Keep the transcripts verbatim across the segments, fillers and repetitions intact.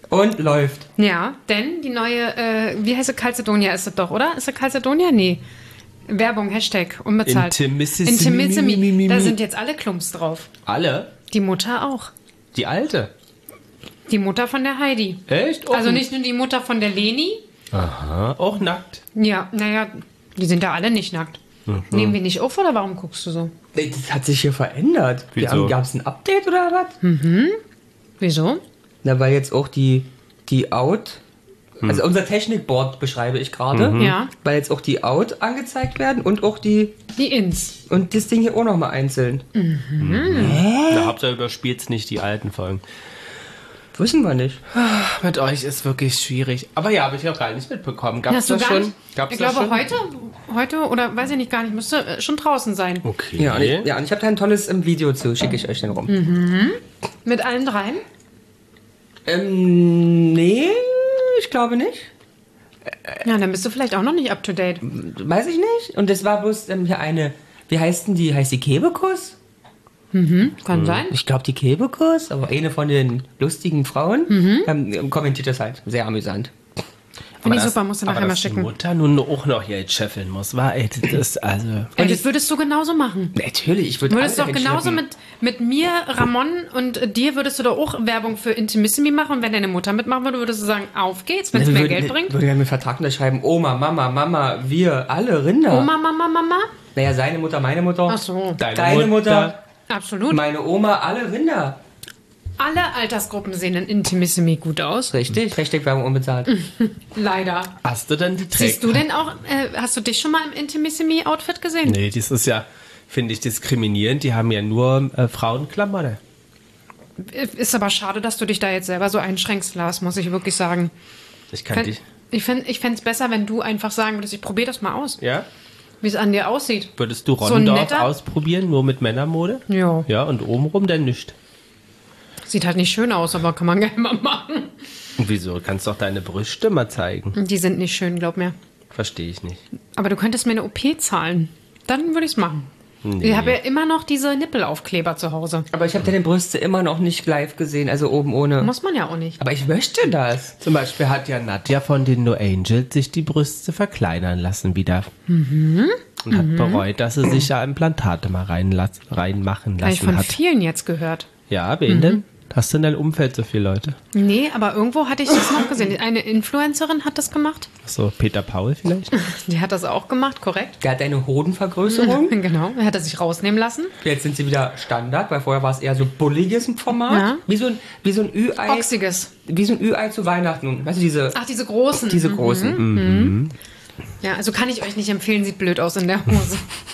Und läuft. Ja, denn die neue, äh, wie heißt sie, Calcedonia ist es doch, oder? Ist es Calcedonia? Nee. Werbung, Hashtag, unbezahlt. Intimissimi. Intimissimi. Da sind jetzt alle Klumps drauf. Alle? Die Mutter auch. Die alte? Die Mutter von der Heidi. Echt? Auch Also nicht nur die Mutter von der Leni. Aha, auch nackt. Ja, naja, die sind ja alle nicht nackt. Mhm. Nehmen wir nicht auf, oder warum guckst du so? Das hat sich hier verändert. Wieso? Gab es ein Update oder was? Mhm. Wieso? Na, weil jetzt auch die, die Out... Also unser Technikboard beschreibe ich gerade. Mhm. Ja. Weil jetzt auch die Out angezeigt werden und auch die... Die Ins. Und das Ding hier auch nochmal einzeln. Na, Hauptsache überspielt nicht die alten Folgen. Wissen wir nicht. Mit euch ist wirklich schwierig. Aber ja, habe ich auch gar nicht mitbekommen. Gab es Hast du das gar schon? nicht? Gab's Ich das glaube, schon? heute, heute oder weiß ich nicht gar nicht, müsste äh, schon draußen sein. Okay. Ja, und ich, ja, und ich habe da ein tolles ähm, Video zu, schicke ich euch dann rum. Mit allen dreien? Ähm, nee, ich glaube nicht. Ja, dann bist du vielleicht auch noch nicht up to date. Weiß ich nicht. Und das war bloß ähm, hier eine, wie heißt denn die? Heißt die Kebekus? Kann sein. Ich glaube die Kebekus, aber eine von den lustigen Frauen ähm, kommentiert das halt. Sehr amüsant. Finde ich das- super, musst du aber nachher mal dass die schicken. Mutter nun auch noch hier jetzt scheffeln muss, war ey, das ist also... Ey, das würdest du genauso machen. Natürlich, ich würde Du würdest alle doch dahin genauso schleppen. mit, mit mir, Ramon und äh, dir würdest du doch auch Werbung für Intimissimi machen. Und wenn deine Mutter mitmachen würde, würdest du sagen, auf geht's, wenn es Also mehr würde, Geld bringt. Würde ja mit Vertrag unterschreiben, Oma, Mama, Mama, wir, alle Rinder. Oma, Mama, Mama? Naja, seine Mutter, meine Mutter. Ach so, Deine, Deine Mutter, absolut. meine Oma, alle Rinder. Alle Altersgruppen sehen in Intimissimi gut aus. Richtig, Hashtag Werbung unbezahlt. Leider. Hast du denn die Träger? Siehst du denn auch, äh, hast du dich schon mal im Intimissimi-Outfit gesehen? Nee, das ist ja, finde ich, diskriminierend. Die haben ja nur äh, Frauenklamotten. Ist aber schade, dass du dich da jetzt selber so einschränkst, Lars, muss ich wirklich sagen. Ich kann Fänd- dich... Ich fände es ich besser, wenn du einfach sagen würdest, ich probiere das mal aus, Ja? wie es an dir aussieht. Würdest du So ein Rondorf netter- ausprobieren, nur mit Männermode? Ja. Ja, und obenrum dann nicht. Sieht halt nicht schön aus, aber kann man gerne mal machen. Und wieso? Du kannst doch deine Brüste mal zeigen. Die sind nicht schön, glaub mir. Verstehe ich nicht. Aber du könntest mir eine O P zahlen. Dann würde ich es machen. Nee. Ich habe ja immer noch diese Nippelaufkleber zu Hause. Aber ich habe deine Brüste immer noch nicht live gesehen, also oben ohne. Muss man ja auch nicht. Aber ich möchte das. Zum Beispiel hat ja Nadja von den No Angels sich die Brüste verkleinern lassen wieder. Und hat bereut, dass sie sich ja Implantate mal reinlass, reinmachen Habe ich lassen von hat. vielen jetzt gehört. Ja, wen denn? Hast du in deinem Umfeld so viele Leute? Nee, aber irgendwo hatte ich das noch gesehen. Eine Influencerin hat das gemacht. So, Peter Paul vielleicht? Die hat das auch gemacht, korrekt. Der hat eine Hodenvergrößerung. Genau, er hat er sich rausnehmen lassen. Jetzt sind sie wieder Standard, weil vorher war es eher so bulliges Format. Ja. Wie so ein, wie so ein Ü-Ei. Oxiges. Wie so ein Ü-Ei zu Weihnachten. Weißt du, diese, Ach, diese großen. diese großen. Ja, also kann ich euch nicht empfehlen, sieht blöd aus in der Hose.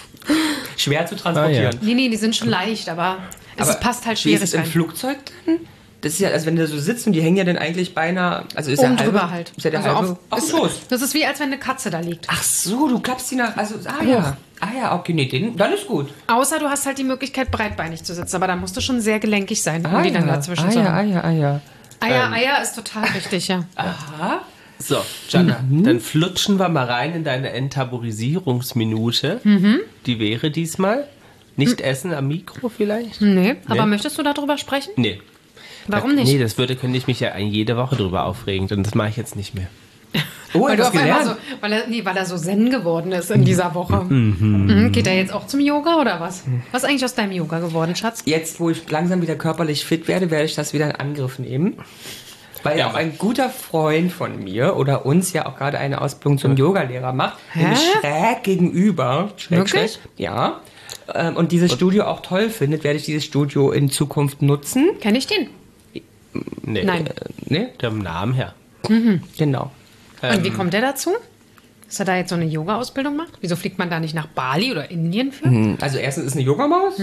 Schwer zu transportieren. Ah, Nee, nee, die sind schon leicht, aber es Aber passt halt Wie ist schwierig es im rein. Flugzeug dann? Das ist ja, also wenn du da so sitzt und die hängen ja dann eigentlich beinahe, also ist Oben ja drüber halbe, halt. Ist ja der Also halbe, auf- ach ist- so. Das ist wie, als wenn eine Katze da liegt. Ach so, du klappst die nach, also, ah ja. Ah ja, okay, nee, den, dann ist gut. Außer du hast halt die Möglichkeit, breitbeinig zu sitzen, aber da musst du schon sehr gelenkig sein, um Ah die dann ja, dazwischen ah zu ja, ah haben. ja, ah ja. Eier, Eier ist total richtig, ja. Aha. So, Jana, dann flutschen wir mal rein in deine Enttaburisierungsminute. Die wäre diesmal nicht essen am Mikro vielleicht? Nee, aber Nee. möchtest du darüber sprechen? Nee. Warum da, nicht? Nee, das würde, könnte ich mich ja jede Woche drüber aufregen. Und das mache ich jetzt nicht mehr. Oh, Weil, du etwas auf einmal gelernt. so, weil, er, nee, weil er so zen geworden ist in dieser Woche. Mhm. Geht er jetzt auch zum Yoga oder was? Was ist eigentlich aus deinem Yoga geworden, Schatz? Jetzt, wo ich langsam wieder körperlich fit werde, werde ich das wieder in Angriff nehmen. Weil Ja. auch ein guter Freund von mir oder uns ja auch gerade eine Ausbildung zum Yogalehrer macht, Hä? nämlich schräg gegenüber. Schräg, Wirklich? schräg, ja. Ähm, Und dieses Studio auch toll findet, werde ich dieses Studio in Zukunft nutzen. Kenn ich den? Nee. Nein. Äh, ne? Dem Namen her. Genau. Und wie kommt der dazu? Dass er da jetzt so eine Yoga-Ausbildung macht? Wieso fliegt man da nicht nach Bali oder Indien für? Hm, Also erstens ist eine Yogamaus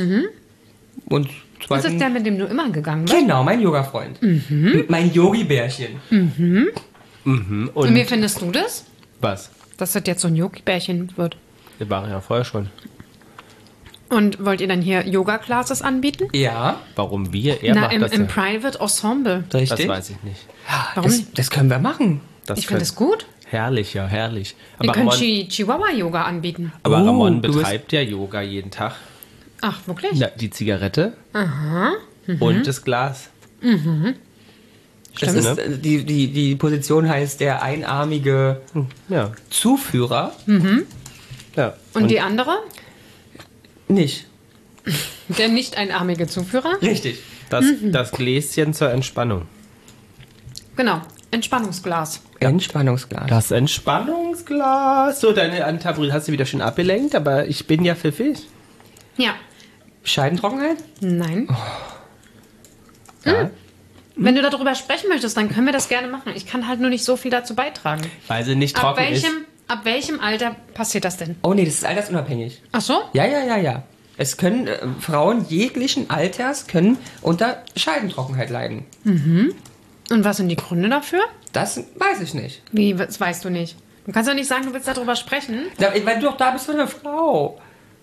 und Das zweitens... ist der, mit dem du immer gegangen bist? Genau, mein Yoga-Freund. Mein Yogi-Bärchen. Mhm. Und Und wie findest du das? was? Dass das jetzt so ein Yogi-Bärchen wird. Wir waren ja vorher schon. Und wollt ihr dann hier Yoga-Classes anbieten? Ja, Warum wir? Er Na, macht im, das im ja. Private Ensemble. Das richtig. weiß ich nicht. Warum Das, nicht? das können wir machen. Das Ich finde könnte- es gut. Herrlich, ja, herrlich. Wir Aber können Ramon, Chi Chihuahua-Yoga anbieten. aber Oh, Ramon du bist- betreibt ja Yoga jeden Tag. Ach, wirklich? Na, die Zigarette Mhm. und das Glas. Das Stimmt, ist, ne? äh, die, die, die Position heißt der einarmige Ja. Zuführer. ja. Und, die andere? Nicht. Der nicht einarmige Zuführer? Richtig. Das, das Gläschen zur Entspannung. Genau. Entspannungsglas. Entspannungsglas. Das Entspannungsglas. So, deine Antabri hast du wieder schön abgelenkt, aber ich bin ja pfiffig. Ja. Scheidentrockenheit? Nein. Ja. Wenn du darüber sprechen möchtest, dann können wir das gerne machen. Ich kann halt nur nicht so viel dazu beitragen. Weil sie nicht Ab trocken ist. welchem, ab welchem Alter passiert das denn? Oh nee, das ist altersunabhängig. Ach so? Ja, ja, ja, ja. Es können äh, Frauen jeglichen Alters können unter Scheidentrockenheit leiden. Und was sind die Gründe dafür? Das weiß ich nicht. Wie, das weißt du nicht. Du kannst doch nicht sagen, du willst darüber sprechen. Da, weil du doch da bist für eine Frau.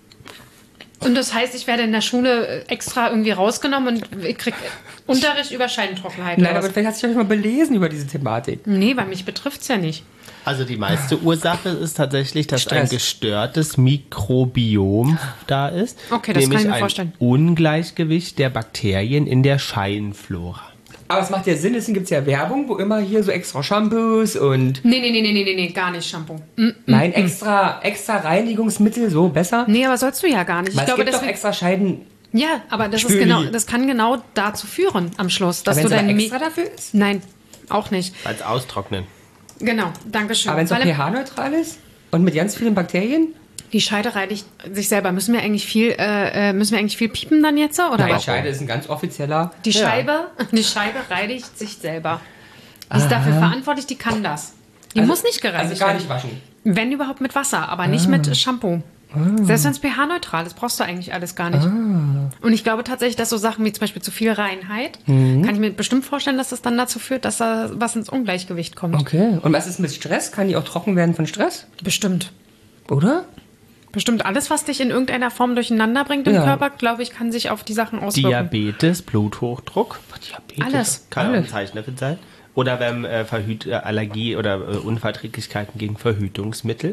Und das heißt, ich werde in der Schule extra irgendwie rausgenommen und ich krieg Unterricht über Scheidentrockenheit. Nein, oder aber was? vielleicht hast du dich mal belesen über diese Thematik. Nee, weil mich betrifft es ja nicht. Also die meiste Ursache ist tatsächlich, dass Stress. ein gestörtes Mikrobiom da ist. Okay, das kann nämlich ich mir ein vorstellen. Ungleichgewicht der Bakterien in der Scheidenflora. Aber es macht ja Sinn, deswegen gibt es ja Werbung, wo immer hier so extra Shampoos und Nee, nee, nee, nee, nee, nee, nee, gar nicht Shampoo. Mm. nein, extra, extra Reinigungsmittel, so besser. Nee, aber sollst du ja gar nicht. Weil Ich glaube, es gibt doch deswegen, extra Scheiden. ja, aber das, ist Spüli. genau, das kann genau dazu führen am Schluss, dass Wenn du es aber dein Mi- extra dafür ist. Nein, auch nicht. Als Austrocknen. Genau, danke schön. Aber wenn es auch Weil pH-neutral ist und mit ganz vielen Bakterien. die Scheide reinigt sich selber. Müssen wir eigentlich viel, äh, äh, müssen wir eigentlich viel piepen dann jetzt? Oder Nein, was? Scheide ist ein ganz offizieller. Die Ja. Scheibe, die Scheibe reinigt sich selber. Die ist dafür verantwortlich, die kann das. Die Also- muss nicht gereinigt Also gar werden. nicht waschen. Wenn überhaupt mit Wasser, aber nicht mit Shampoo. Selbst wenn es pH-neutral ist, brauchst du eigentlich alles gar nicht. Und ich glaube tatsächlich, dass so Sachen wie zum Beispiel zu viel Reinheit, kann ich mir bestimmt vorstellen, dass das dann dazu führt, dass da was ins Ungleichgewicht kommt. Okay. Und was ist mit Stress? Kann die auch trocken werden von Stress? Bestimmt. Oder? Bestimmt alles, was dich in irgendeiner Form durcheinander bringt im Ja. Körper, glaube ich, kann sich auf die Sachen auswirken. Diabetes, Bluthochdruck. Diabetes. Alles. Kann auch ein Alles. Zeichen dafür sein. Oder wenn äh, Verhüt äh, Allergie oder äh, Unverträglichkeiten gegen Verhütungsmittel.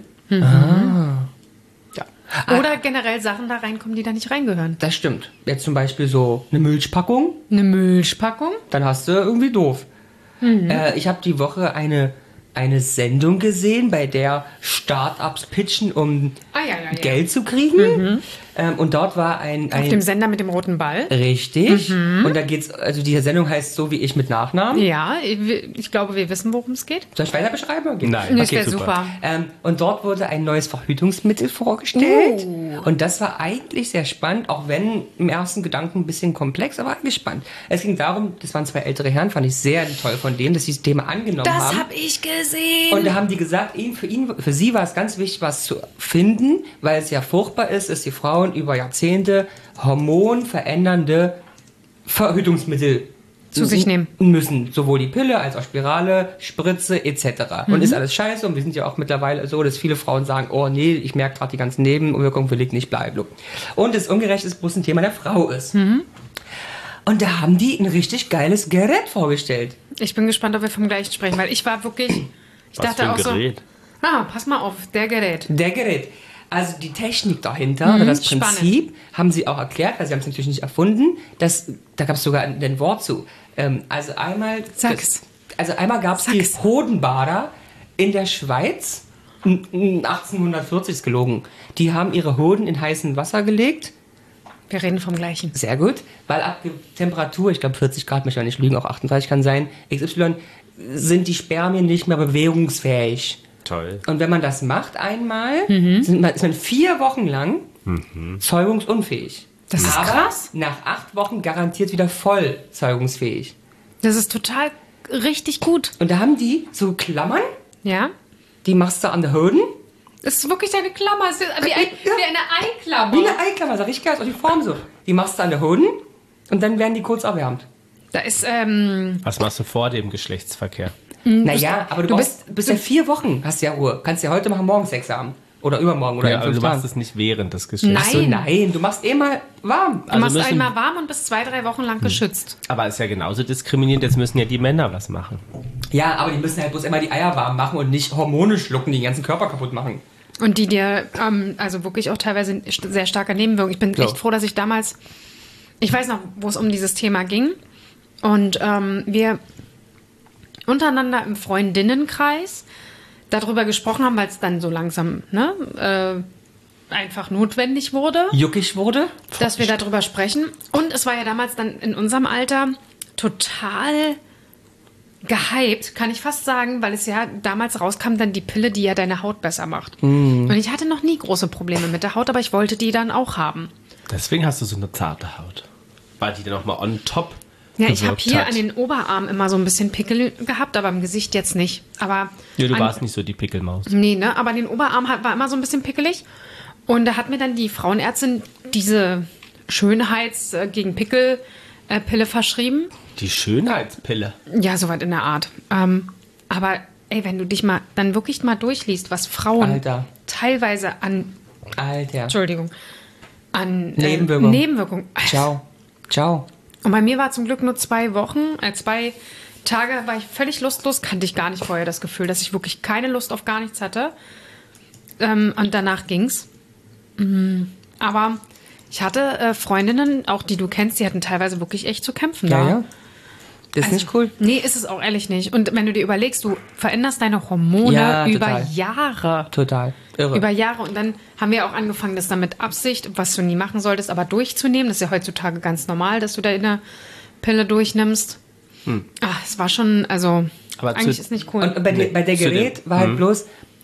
Ja. Oder generell Sachen da reinkommen, die da nicht reingehören. Das stimmt. Jetzt zum Beispiel so eine Milchpackung, Eine Milchpackung? dann hast du irgendwie doof. Äh, ich habe die Woche eine, eine Sendung gesehen, bei der Startups pitchen, um Ah, ja, ja, ja. Geld zu kriegen. Ähm, und dort war ein... Auf ein dem Sender mit dem roten Ball. richtig. Und da geht's, also die Sendung heißt so wie ich mit Nachnamen. Ja, ich, ich glaube, wir wissen, worum es geht. Soll ich weiter beschreiben? Geht. Nein. Das Okay, wäre super. super. Ähm, und dort wurde ein neues Verhütungsmittel vorgestellt. Oh. Und das war eigentlich sehr spannend, auch wenn im ersten Gedanken ein bisschen komplex, aber eigentlich spannend. Es ging darum, das waren zwei ältere Herren, fand ich sehr toll von denen, dass sie das Thema angenommen Das haben. habe ich gesehen. Und da haben die gesagt, ihn, für, ihn, für sie war es ganz wichtig, was zu finden, weil es ja furchtbar ist, dass die Frauen über Jahrzehnte hormonverändernde Verhütungsmittel Zu sich nehmen. müssen. Sowohl die Pille als auch Spirale, Spritze et cetera. Und ist alles scheiße. Und wir sind ja auch mittlerweile so, dass viele Frauen sagen, oh nee, ich merke gerade die ganzen Nebenwirkungen, will ich nicht bleiben. Und das ungerecht ist bloß ein Thema der Frau ist. Und da haben die ein richtig geiles Gerät vorgestellt. Ich bin gespannt, ob wir vom gleichen sprechen, weil ich war wirklich. Ich Was dachte für ein auch Gerät? so. Ah, pass mal auf, der Gerät. Der Gerät. Also die Technik dahinter, oder das spannend. Prinzip, haben sie auch erklärt, weil sie haben es natürlich nicht erfunden. Das, da gab es sogar ein, ein Wort zu. Ähm, also einmal, Sag's. also einmal gab es die Sag's. Hodenbader in der Schweiz. n- n- achtzehnhundertvierzig ist gelogen. Die haben ihre Hoden in heißen Wasser gelegt. Wir reden vom gleichen. Sehr gut, weil ab Ge- Temperatur, ich glaube vierzig Grad, möchte ich nicht lügen, auch achtunddreißig kann sein, X Y, sind die Spermien nicht mehr bewegungsfähig. Toll. Und wenn man das macht einmal, sind man, ist man vier Wochen lang zeugungsunfähig. Das ist Aber krass. nach acht Wochen garantiert wieder voll zeugungsfähig. Das ist total richtig gut. Und da haben die so Klammern, Ja? die machst du an der Hoden. Das ist wirklich eine Klammer. Es ist wie, ein, Ja. wie eine Eiklammer. Wie eine Eiklammer, sag ich geil, ist auch die Form so. Die machst du an der Hoden und dann werden die kurz erwärmt. Da ist, ähm, Was machst du vor dem Geschlechtsverkehr? Naja, aber du, du brauchst, bist ja vier Wochen, hast ja Ruhe. Kannst ja heute machen, morgen Sex haben. Oder übermorgen oder Ja, in aber fünf du machst Tagen. es nicht während des Geschlechts. Nein. So, nein, du machst eh mal warm. du machst müssen- einmal warm und bist zwei, drei Wochen lang geschützt. Aber ist ja genauso diskriminierend, jetzt müssen ja die Männer was machen. Ja, aber die müssen halt bloß immer die Eier warm machen und nicht Hormone schlucken, die den ganzen Körper kaputt machen. Und die dir, ähm, also wirklich auch teilweise st- sehr starke Nebenwirkungen. Ich bin Ja. echt froh, dass ich damals, ich weiß noch, wo es um dieses Thema ging. Und ähm, wir untereinander im Freundinnenkreis darüber gesprochen haben, weil es dann so langsam ne, äh, einfach notwendig wurde, Juckig wurde. dass wir darüber sprechen. Und es war ja damals dann in unserem Alter total gehypt, kann ich fast sagen, weil es ja damals rauskam, dann die Pille, die ja deine Haut besser macht. Mm. Und ich hatte noch nie große Probleme mit der Haut, aber ich wollte die dann auch haben. Deswegen hast du so eine zarte Haut. Weil die dann nochmal on top Ja, ich habe gewirkt hier hat. an den Oberarmen immer so ein bisschen Pickel gehabt, aber im Gesicht jetzt nicht. Aber Ja, du an, warst nicht so die Pickelmaus. Nee, ne? Aber an den Oberarm hat, war immer so ein bisschen pickelig. Und da hat mir dann die Frauenärztin diese Schönheits- äh, gegen Pickel äh, Pille verschrieben. Die Schönheitspille. Ja, soweit in der Art. Ähm, aber ey, wenn du dich mal dann wirklich mal durchliest, was Frauen Alter. teilweise an, Alter. Entschuldigung, an äh, Nebenwirkungen. Nebenwirkungen. Ciao. Ciao. Und bei mir war zum Glück nur zwei Wochen, äh, zwei Tage war ich völlig lustlos, kannte ich gar nicht vorher das Gefühl, dass ich wirklich keine Lust auf gar nichts hatte. Ähm, und danach ging's. Mhm. Aber ich hatte äh, Freundinnen, auch die du kennst, die hatten teilweise wirklich echt zu kämpfen Ja, da. ja. Das ist Also, nicht cool. Nee, ist es auch ehrlich nicht. Und wenn du dir überlegst, du veränderst deine Hormone Ja, über total. Jahre. Total. Irre. Über Jahre. Und dann haben wir auch angefangen, das dann mit Absicht, was du nie machen solltest, aber durchzunehmen. Das ist ja heutzutage ganz normal, dass du da eine Pille durchnimmst. Hm. Ach, es war schon, also Aber eigentlich zu- ist nicht cool. Und bei, der- bei der Zu dem- Gerät war halt bloß,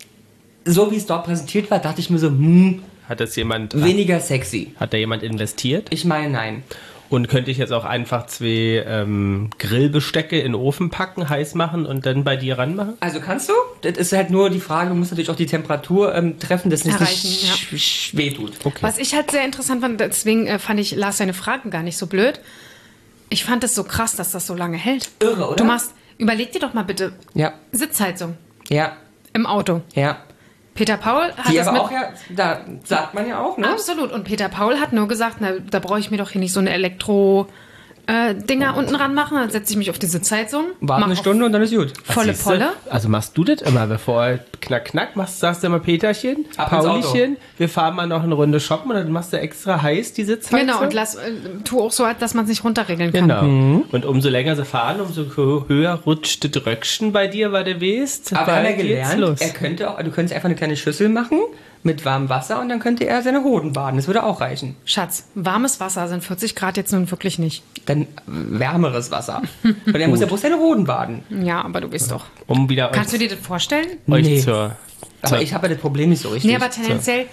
so wie es dort präsentiert war, dachte ich mir so, hm, Hat das jemand, weniger sexy. hat da jemand investiert? Ich meine, nein. Und könnte ich jetzt auch einfach zwei ähm, Grillbestecke in den Ofen packen, heiß machen und dann bei dir ranmachen? Also kannst du? Das ist halt nur die Frage, du musst natürlich auch die Temperatur ähm, treffen, dass es nicht Erreichen, sch- sch- wehtut. Okay. Was ich halt sehr interessant fand, deswegen äh, fand ich Lars seine Fragen gar nicht so blöd. Ich fand es so krass, dass das so lange hält. Irre, oder? Du machst, überleg dir doch mal bitte, Ja, Sitzheizung ja, im Auto. ja. Peter Paul hat Die das aber mit... auch ja, da sagt man ja auch, ne? Absolut. Und Peter Paul hat nur gesagt, na, da brauche ich mir doch hier nicht so eine Elektro-Dinger unten ranmachen. Dann setze ich mich auf die Sitzheizung. Warte mach eine auf Stunde und dann ist gut. Volle Siehste? Polle. Also machst du das immer, bevor knack knack machst, sagst du immer Peterchen, Ab ins Auto. Paulchen, wir fahren mal noch eine Runde shoppen und dann machst du extra heiß die Sitzheizung. Genau, und lass, äh, tu auch so, dass man es nicht runterregeln kann. Genau. Und umso länger sie fahren, umso hö- höher rutscht das Röckchen bei dir, weil du weißt. Aber wir haben ja bald geht's gelernt, los. er könnte auch, du könntest einfach eine kleine Schüssel machen mit warmem Wasser und dann könnte er seine Hoden baden. Das würde auch reichen. Schatz, warmes Wasser sind vierzig Grad jetzt nun wirklich nicht. Dann wärmeres Wasser. Und er muss ja bloß seine Hoden baden. Ja, aber du bist doch. Um wieder Kannst du euch, dir das vorstellen? euch Nee. zur, Aber zur ich habe ja das Problem nicht so richtig. Nee, aber tendenziell,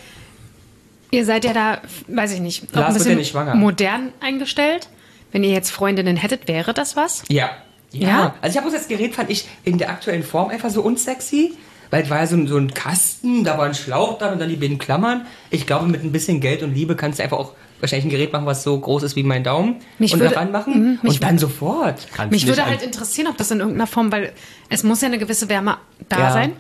ihr seid ja da, weiß ich nicht, auch Lars ein wird bisschen ja nicht schwanger. modern eingestellt. Wenn ihr jetzt Freundinnen hättet, wäre das was? Ja. Ja. Ja? Also ich habe bloß das Gerät, fand ich in der aktuellen Form einfach so unsexy. Weil es war ja so ein, so ein Kasten, da war ein Schlauch dran und dann die beiden Klammern. Ich glaube, mit ein bisschen Geld und Liebe kannst du einfach auch wahrscheinlich ein Gerät machen, was so groß ist wie mein Daumen. Mich und würde- daran machen. Mhm, mich und dann sofort. kannst Mich nicht würde ein- halt interessieren, ob das in irgendeiner Form, weil es muss ja eine gewisse Wärme da Ja. sein.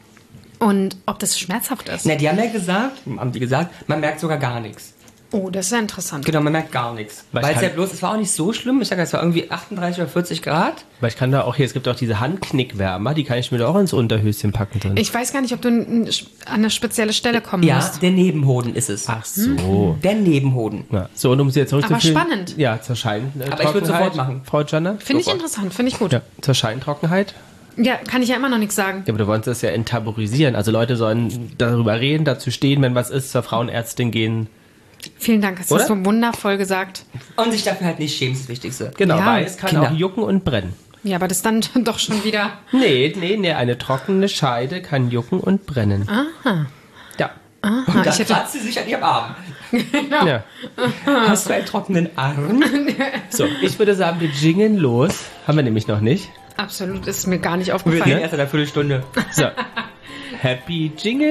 Und ob das schmerzhaft ist. Na, die haben ja gesagt, haben die gesagt, man merkt sogar gar nichts. Oh, das ist ja interessant. Genau, man merkt gar nichts. Weil ich Weil es kann- ja bloß, es war auch nicht so schlimm. Ich sage, es war irgendwie achtunddreißig oder vierzig Grad. Weil ich kann da auch hier, es gibt auch diese Handknickwärmer, die kann ich mir da auch ins Unterhöschen packen drin. Ich weiß gar nicht, ob du n- an eine spezielle Stelle kommen Ja, musst. der Nebenhoden ist es. Ach so. Der Nebenhoden. Ja. So, und um sie jetzt zurückzuführen. Aber spannend. Ja, zur Schein. äh, Aber ich würd's Trockenheit, sofort machen. Frau Janna? Finde ich Sofort. interessant, finde ich gut. Ja, zur Scheintrockenheit. Ja, kann ich ja immer noch nichts sagen. Ja, aber du wolltest das ja enttabuisieren. Also Leute sollen darüber reden, dazu stehen, wenn was ist, zur Frauenärztin gehen. Vielen Dank, hast du Oder? so wundervoll gesagt. Und sich dafür halt nicht schämen, ist das Wichtigste. Genau, Ja, weil es kann Kinder. auch jucken und brennen. Ja, aber das dann doch schon wieder... Nee, nee, nee, eine trockene Scheide kann jucken und brennen. Aha. Ja. Und Ah, da ich hätte- kratzt sie sich an ihrem Arm. ja. Hast du einen trockenen Arm? So, ich würde sagen, wir jingeln los. Haben wir nämlich noch nicht. Absolut, ist mir gar nicht Wir aufgefallen. sehen erst in einer Viertelstunde. So. Happy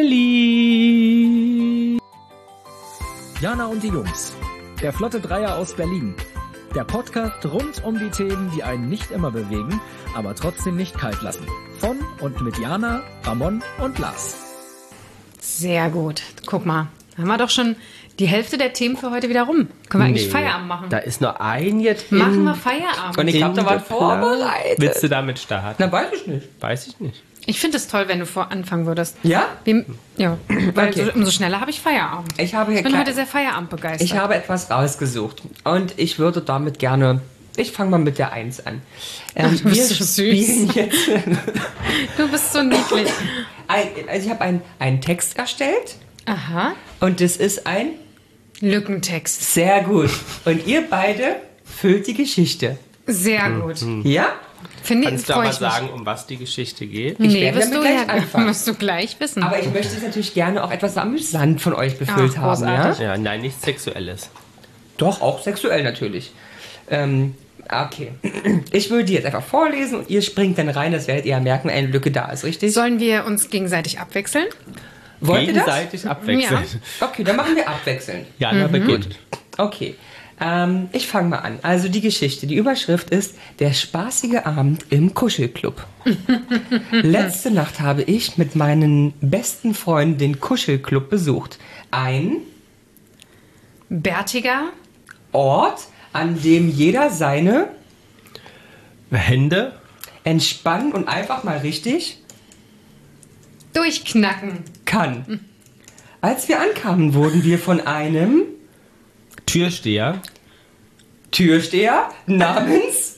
Jingly! Jana und die Jungs. Der Flotte Dreier aus Berlin. Der Podcast rund um die Themen, die einen nicht immer bewegen, aber trotzdem nicht kalt lassen. Von und mit Jana, Ramon und Lars. Sehr gut. Guck mal, haben wir doch schon die Hälfte der Themen für heute wieder rum. Können wir eigentlich Feierabend machen? Da ist noch ein jetzt. Machen in- wir Feierabend. Und ich in hab da was der Plan. vorbereitet. Willst du damit starten? Na, weiß ich nicht. Weiß ich nicht. Ich finde es toll, wenn du vor anfangen würdest. Ja? Wie, ja, weil Okay. so, umso schneller habe ich Feierabend. Ich habe hier Ich bin klar- heute sehr Feierabend begeistert. Ich habe etwas rausgesucht. Und ich würde damit gerne Ich fange mal mit der eins an. Ähm, Ach, du bist wir so spielen süß. Jetzt, Du bist so niedlich. ein, also ich habe ein, einen Text erstellt Aha. und das ist ein Lückentext. sehr gut. Und ihr beide füllt die Geschichte. Sehr gut. Ja? Finde ich, Kannst du freue aber ich mich. sagen, um was die Geschichte geht? Ich Nee, werde wirst du, damit gleich ja, anfangen. wirst du gleich wissen. Aber ich möchte es natürlich gerne auch etwas amüsant von euch befüllt Ach, haben. Ja? großartig. Ja, nein, nichts Sexuelles. Doch, auch sexuell natürlich. Ähm, okay. Ich würde die jetzt einfach vorlesen und ihr springt dann rein, das werdet ihr ja merken, wenn eine Lücke da ist, richtig? Sollen wir uns gegenseitig abwechseln? Wollt ihr das? Gegenseitig abwechseln. Okay, dann machen wir abwechselnd. Jana beginnt. Okay, ähm, ich fange mal an. Also die Geschichte, die Überschrift ist Der spaßige Abend im Kuschelclub. Letzte Nacht habe ich mit meinen besten Freunden den Kuschelclub besucht. Ein Bärtiger, Ort, an dem jeder seine Hände, entspannen und einfach mal richtig durchknacken. kann. Als wir ankamen, wurden wir von einem Türsteher, Türsteher namens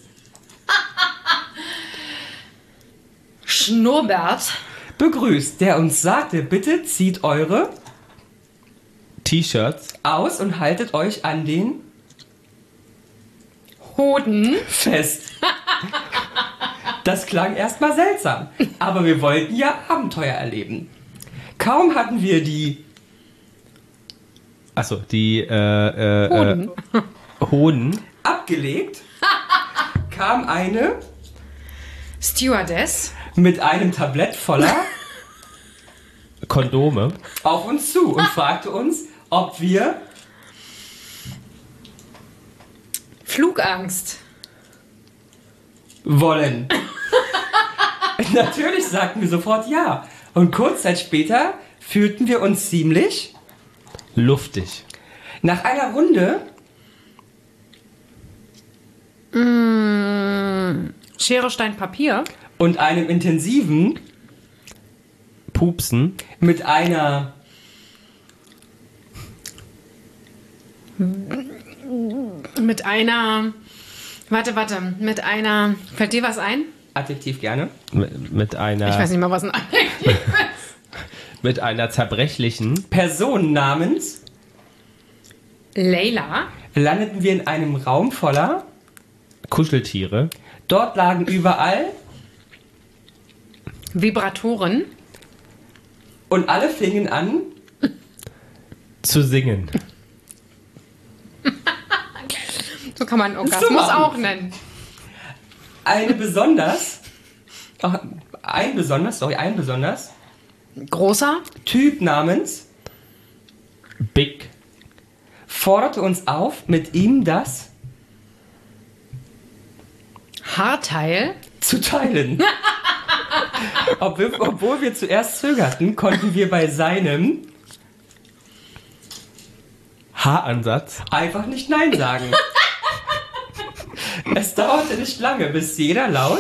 Schnurrbart, begrüßt, der uns sagte, bitte zieht eure T-Shirts, aus und haltet euch an den Hoden, fest. Das klang erstmal seltsam, aber wir wollten ja Abenteuer erleben. Kaum hatten wir die achso, die äh, äh, Hoden. Äh, Hoden, abgelegt, kam eine Stewardess, mit einem Tablett voller Kondome, auf uns zu und fragte uns, ob wir Flugangst, wollen. Natürlich sagten wir sofort ja. Und kurz Zeit später fühlten wir uns ziemlich. luftig, Nach einer Runde Schere, Stein, Papier, und einem intensiven Pupsen, mit einer mit einer, warte, warte, mit einer, fällt dir was ein? Adjektiv gerne. mit, mit einer Ich weiß nicht mal, was ein Adjektiv ist. mit einer zerbrechlichen Person namens Leila, landeten wir in einem Raum voller. Kuscheltiere, Dort lagen überall Vibratoren, und alle fingen an. zu singen, so kann man einen Orgasmus machen. auch nennen. Eine besonders. ach, Ein besonders, sorry, ein besonders Großer, Typ namens Big, forderte uns auf, mit ihm das Haarteil, zu teilen. Ob wir, obwohl wir zuerst zögerten, konnten wir bei seinem Haaransatz, einfach nicht Nein sagen. Es dauerte nicht lange, bis jeder laut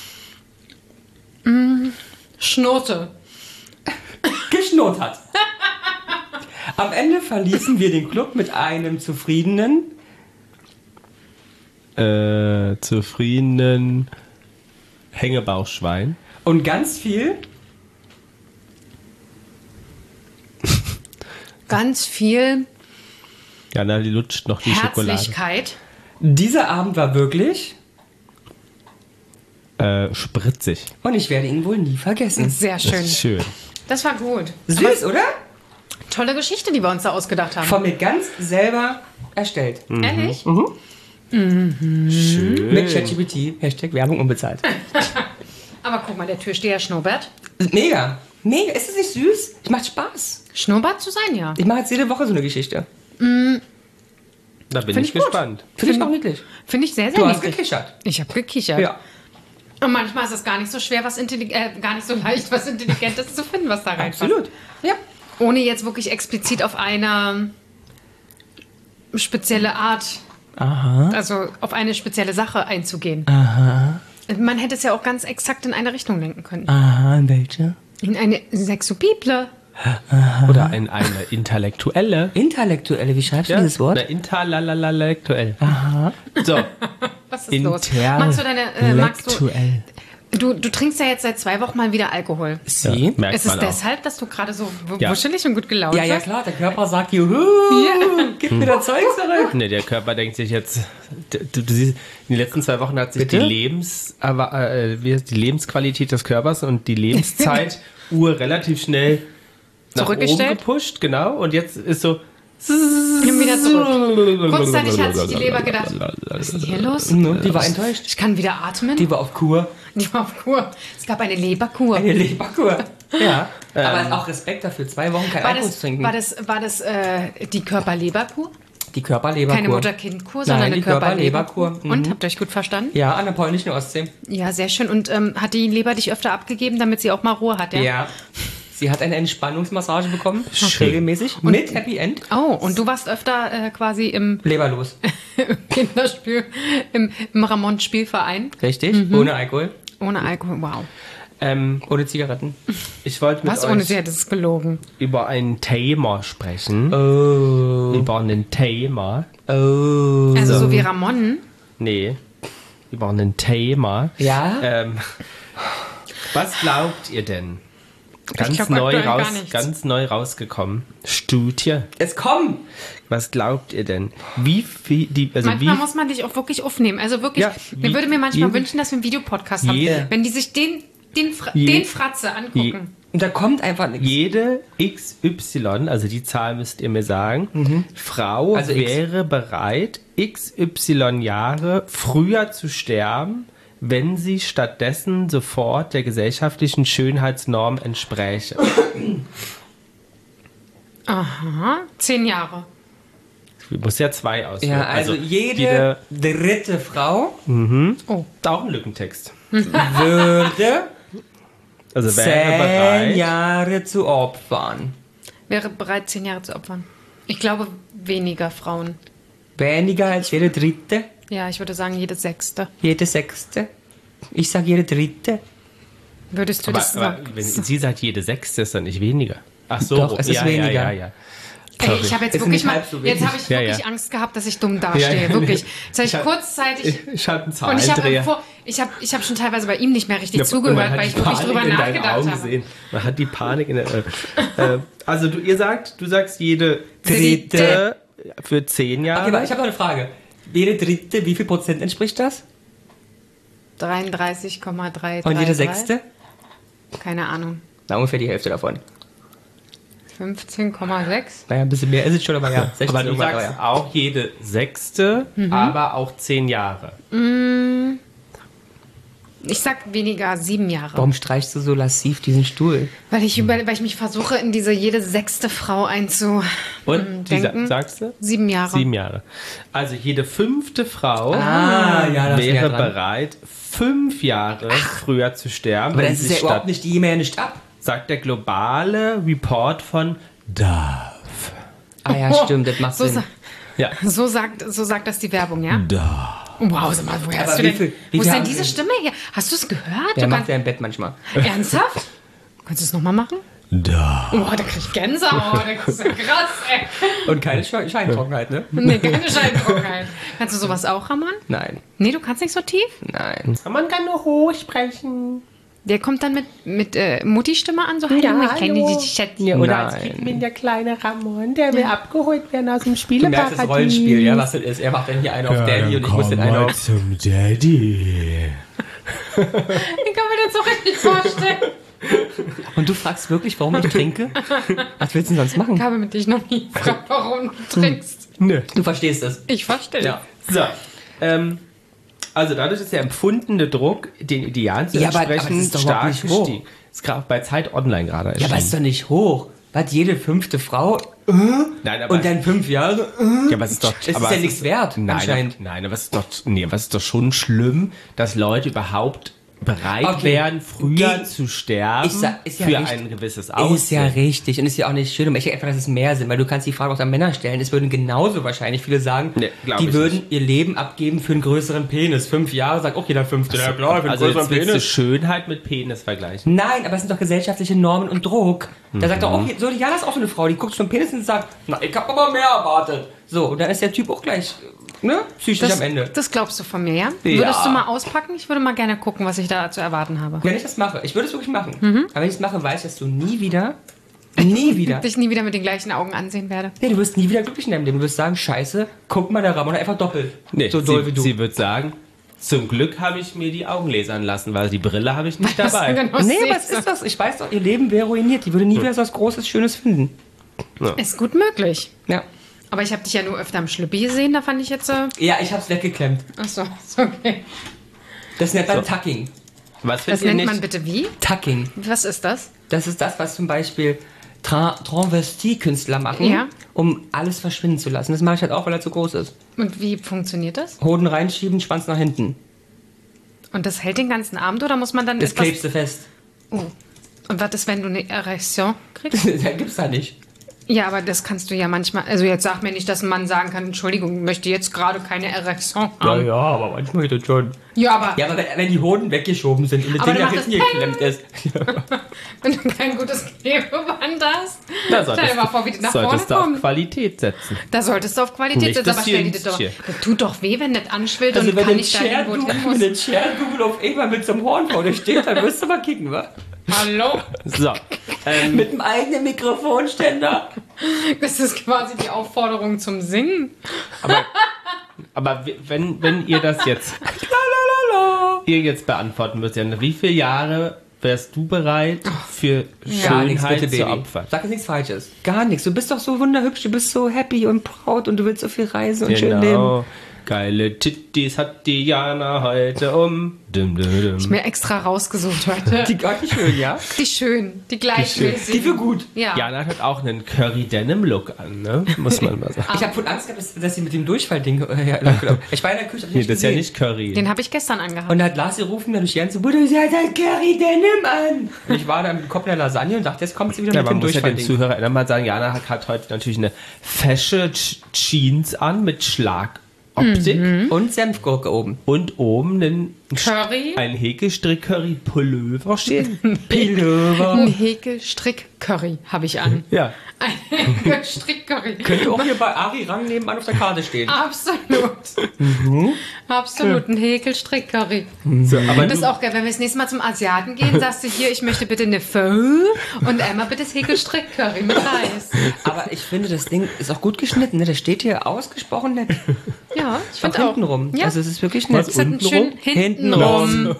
Schnurrte, geschnurrt hat. Am Ende verließen wir den Club mit einem zufriedenen äh, zufriedenen Hängebauchschwein, und ganz viel ganz viel Jana, die lutscht noch die Schokolade. Herzlichkeit, Dieser Abend war wirklich, Äh, spritzig. und ich werde ihn wohl nie vergessen. sehr Das schön. ist schön. Das war gut. Süß, oder? Tolle Geschichte, die wir uns da ausgedacht haben. Von mir ganz selber erstellt. Ehrlich? Schön. Mit ChatGPT, Hashtag Werbung unbezahlt. Aber guck mal, der Türsteher Schnurrbart. Mega. Mega. Ist es nicht süß? Es macht Spaß. Schnurrbart zu sein, ja. Ich mache jetzt jede Woche so eine Geschichte. Da bin Find ich ich gut. gespannt. Finde ich auch niedlich. Finde ich sehr, sehr Du hast niedlich. gekichert. Ich habe gekichert. Ja. Und manchmal ist es gar nicht so schwer, was intellig äh, gar nicht so leicht, was Intelligentes zu finden, was da reinpasst. Absolut. Ja. Ohne jetzt wirklich explizit auf eine spezielle Art, Aha. also auf eine spezielle Sache einzugehen. Aha. Man hätte es ja auch ganz exakt in eine Richtung lenken können. Aha, in welche? In eine Sexubible. Oder in eine intellektuelle. Intellektuelle, wie schreibst du dieses Wort? Eine intellektuell. Aha. So, Was ist los? Magst du deine, äh, magst du, du, du trinkst ja jetzt seit zwei Wochen mal wieder Alkohol. Sie? Ja, Ist es deshalb, dass du gerade so Ja. wuschelig und gut gelaunt Ja, ja, bist? klar, der Körper sagt, juhu, gib mir das Zeug zurück. Ne, der Körper denkt sich jetzt, du, du siehst, in den letzten zwei Wochen hat sich Bitte? die, Lebens, aber, äh, wie heißt die Lebensqualität des Körpers und die Lebenszeit Uhr relativ schnell nach oben Zurückgestellt? gepusht, genau. Und jetzt ist so, Nimm wieder zurück. Kurzzeitig hat sich die Leber gedacht, was ist denn hier los? Die war enttäuscht. Ich kann wieder atmen. Die war auf Kur. Die war auf Kur. Es gab eine Leberkur. Eine Leberkur. Ja. Aber auch Respekt dafür, zwei Wochen kein War Alkohol das, zu trinken. war das, war das äh, die Körperleberkur? Die Körperleberkur. Keine Mutter-Kind-Kur, sondern Nein, eine die Körperleberkur. Körperleberkur. Und, habt ihr euch gut verstanden? Ja, an der polnischen Ostsee. Ja, sehr schön. Und ähm, hat die Leber dich öfter abgegeben, damit sie auch mal Ruhe hat, ja? Ja. Sie hat eine Entspannungsmassage bekommen, Schön. regelmäßig, mit Happy End. Oh, und du warst öfter äh, quasi im, Leberlos. im Kinderspiel, im, im Ramon-Spielverein. Richtig, ohne Alkohol, Ohne Alkohol, wow. ähm, ohne Zigaretten. ich wollte mit Was ohne euch sie hätte es gelogen. über ein Thema sprechen. Oh. Über ein Thema. Oh. Also so wie Ramon. Nee, über ein Thema. Ja? Ähm, was glaubt ihr denn? Ganz glaub neu aktuell gar raus, nichts. ganz neu rausgekommen. Studie. Es kommt! Was glaubt ihr denn? Wie viel, die, also Manchmal wie, muss man dich auch wirklich aufnehmen. Also wirklich, Ja, ich wie- würde mir manchmal jede- wünschen, dass wir einen Videopodcast jede- haben. Wenn die sich den, den, Fra Je- den Fratze angucken. Und da kommt einfach nichts. jede X Y, also die Zahl müsst ihr mir sagen, Frau Also X. wäre bereit, X Y Jahre früher zu sterben, wenn sie stattdessen sofort der gesellschaftlichen Schönheitsnorm entspräche. Aha, zehn Jahre. Ich muss ja zwei auswählen. Ja, also, jede dritte Frau Oh, auch ein Lückentext. würde Also wäre zehn bereit. Jahre zu opfern. wäre bereit, zehn Jahre zu opfern. Ich glaube, weniger Frauen. Weniger als jede dritte, Ja, ich würde sagen, jede sechste. jede sechste. Ich sag jede dritte. Würdest du Aber, das aber sagen? wenn sie sagt, jede Sechste ist dann nicht weniger. Ach so, Doch, es ist ja, weniger. Ja, ja, ja. Ey, ich habe jetzt Ist wirklich nicht mal, halb so jetzt wenig. habe ich Ja, wirklich ja. Angst gehabt, dass ich dumm dastehe. Ja, ja, Wirklich. nee. Jetzt habe ich Ich hab- kurzzeitig. Ich, ich habe einen und ich habe Zahlendreher. vor, ich habe, ich habe schon teilweise bei ihm nicht mehr richtig Ja, zugehört, man hat weil die ich wirklich Panik drüber in deinen nachgedacht Augen habe. gesehen. Man hat die Panik in der. Äh, äh, also du, ihr sagt, du sagst jede Dritte. für zehn Jahre. Okay, aber ich habe noch eine Frage. Jede dritte, wie viel Prozent entspricht das? dreiunddreißig Komma drei. Und jede sechste? Keine Ahnung. Na, ungefähr die Hälfte davon. fünfzehn Komma sechs. Naja, ein bisschen mehr ist es schon, aber ja. sechzehn aber du irgendwann, sagst aber ja. auch jede Sechste, aber auch zehn Jahre. Ich sag weniger, sieben Jahre. Warum streichst du so lassiv diesen Stuhl? Weil ich, über, weil ich mich versuche, in diese jede sechste Frau einzu. Und die sa denken. sagst du? Sieben Jahre. Sieben Jahre. Also jede fünfte Frau Ah, ja, das wäre wäre dran. bereit, fünf Jahre früher zu sterben. Aber und das ist sich ja überhaupt statt- nicht, die gehen mir ja nicht ab. sagt der globale Report von D A F. Ah ja, stimmt, das macht So, Sinn. sa Ja. so, sagt, so sagt das die Werbung, ja? D A F. Wow, sag mal, woher Aber hast du wie denn, viel- wie wo viel ist denn haben diese Sie- Stimme her? Hast du es gehört? Der Du macht kannst, ja im Bett manchmal. ernsthaft? Kannst du es nochmal machen? D A F. Oh, da krieg ich Gänsehaut. Das ist ja krass, ey. Und keine Sche- Scheintrockenheit, ne? Nee, keine Scheintrockenheit. Kannst du sowas auch, Ramon? Nein, Nee, du kannst nicht so tief? nein. Man kann nur hoch sprechen. Der kommt dann mit, mit äh, Mutti-Stimme an, so hallo, ich kenne hallo. die Schätzchen. Ja, oder Nein. als Pigment der kleine Ramon, der will abgeholt werden aus dem Du Spieleparadies. merkst das Rollenspiel, ja, was das ist. Er macht dann hier einen auf Daddy und ich muss den einen auf... zum Daddy. Ich kann mir das so richtig vorstellen. Und du fragst wirklich, warum ich trinke? Was willst du denn sonst Ich machen? habe mit dich noch nie gefragt, warum du trinkst. Nö. Du verstehst es. Ich verstehe. Ja. So, ähm, also dadurch ist der empfundene Druck, den Idealen zu Ja, aber- aber entsprechen, es ist doch überhaupt stark nicht hoch. gestiegen. Ist gerade bei Zeit Online gerade Ja, aber ist doch nicht hoch. Was, jede fünfte Frau Nein, aber und dann fünf Jahre? ja, aber es ist doch, Es ist aber ja es nichts wert, nein, anscheinend. Nein, aber es ist doch, nee, aber es ist doch schon schlimm, dass Leute überhaupt bereit Okay. wären, früher Ge- zu sterben Ich sag- ist ja für richtig. ein gewisses Ist Aussehen. ja richtig und ist ja auch nicht schön. Aber ich denke einfach, dass es mehr sind, weil du kannst die Frage auch an Männer stellen. Es würden genauso wahrscheinlich viele sagen, Nee, glaub die ich würden nicht. ihr Leben abgeben für einen größeren Penis. Fünf Jahre, sagt auch jeder Fünfte. Ja klar, für einen Also jetzt größeren willst du Penis. Schönheit mit Penis vergleichen. Nein, aber es sind doch gesellschaftliche Normen und Druck. Da sagt doch Mhm. auch, so, ja, das ist auch so eine Frau, die guckt zum Penis und sagt, na, ich hab aber mehr erwartet. So, und dann ist der Typ auch gleich ne, psychisch Das, am Ende. das glaubst du von mir, ja? Ja. Würdest du mal auspacken? Ich würde mal gerne gucken, was ich da zu erwarten habe. Wenn ich das mache, ich würde es wirklich machen. Mhm. Aber wenn ich es mache, weiß ich, dass du nie wieder, nie wieder, Dich nie wieder mit den gleichen Augen ansehen werde. nee, du wirst nie wieder glücklich in deinem Leben. Du wirst sagen, scheiße, guck mal, der Ramon hat einfach doppelt. Nee, so doll sie, wie du. sie wird sagen, zum Glück habe ich mir die Augen lasern lassen, weil die Brille habe ich nicht dabei. Genau, Nee, siehst aber es du. ist das. Ich weiß doch, ihr Leben wäre ruiniert. Die würde nie wieder so was Großes, Schönes finden. Ist gut möglich. Ja. Aber ich habe dich ja nur öfter im Schlüppi gesehen, da fand ich jetzt... Äh, Ja, ich hab's weggeklemmt. achso, ist okay. Das nennt man Tucking. Was Das findet ihr nennt nicht? man bitte wie? Tucking. Was ist das? Das ist das, was zum Beispiel Tra Transvestie-Künstler machen, Ja. um alles verschwinden zu lassen. Das mache ich halt auch, weil er zu groß ist. Und wie funktioniert das? Hoden reinschieben, Schwanz nach hinten. Und das hält den ganzen Abend oder muss man dann... Das etwas- klebst du fest. Oh. Und was ist, wenn du eine Erektion kriegst? Da gibt's da nicht. Ja, aber das kannst du ja manchmal... Also jetzt sag mir nicht, dass ein Mann sagen kann, Entschuldigung, ich möchte jetzt gerade keine Erektion haben. ja, aber manchmal geht das schon. Ja, aber Ja, aber wenn, wenn die Hoden weggeschoben sind und das Aber Ding dann nach macht hinten das geklemmt ist. wenn du kein gutes Klebeband hast, Da stell dir mal vor, wie das nach vorne solltest du auf kommt. Qualität setzen. Da solltest du auf Qualität Nicht setzen, aber das stell dir das doch... Jüngste. Das tut doch weh, wenn das anschwillt Also und wenn kann ein nicht dahin, wo es hin Scherendubel muss. wenn ein Scherendubel auf irgendwann mit so einem Horn vor dir steht, dann wirst du mal kicken, wa? Hallo? So. Ähm, Mit einem eigenen Mikrofonständer. Das ist quasi die Aufforderung zum Singen. aber aber w- wenn, wenn ihr das jetzt, ihr jetzt beantworten müsst, Jan, wie viele Jahre wärst du bereit für Gar nichts, Schönheit bitte, zu Baby. opfern? Sag jetzt nichts Falsches. Gar nichts. Du bist doch so wunderhübsch, du bist so happy und proud und du willst so viel reisen und schön leben. Genau. Geile Tittis hat die Jana heute um. Dum, dum, dum. Ich mir extra rausgesucht heute. Die gar nicht schön, ja? Die schön, die gleichmäßig. Die für gut. Ja. Jana hat auch einen Curry-Denim-Look an, ne? Muss man mal sagen. Ich habe von Angst gehabt, dass, dass sie mit dem Durchfallding. Äh, ja, ich war in der Küche, hab ich Nee, nicht das ist ja gesehen. nicht Curry. Den habe ich gestern angehabt. Und da hat Lars gerufen, dann durch die ganze Bude, sie hat ein Curry Denim an. Und ich war da im Kopf der Lasagne und dachte, jetzt kommt sie wieder Ja, mit man dem muss ja den Durchfallding. Zuhörer immer mal sagen, Jana hat, hat heute natürlich eine fesche Ch- Jeans an mit Schlagoptik Und Senfgurke oben. und oben einen Curry. ein Häkelstrick-Curry-Pullover stehen. Pullover. Ein Häkelstrick-Curry habe ich an. Ja. Ein Häkelstrick-Curry. Könnte auch hier bei Ari Rang nebenan auf der Karte stehen. Absolut. Absolut, ein Häkelstrick-Curry. So, aber Das ist du, auch geil, wenn wir das nächste Mal zum Asiaten gehen, sagst du hier, ich möchte bitte eine Pho und einmal bitte das Häkelstrick-Curry mit Reis. Aber ich finde, das Ding ist auch gut geschnitten. Ne? Das steht hier ausgesprochen nett. Ja, ich Auch finde auch. hinten rum. Ja. Also es ist wirklich nett. Es hat einen schönen Hintenrum. hintenrum.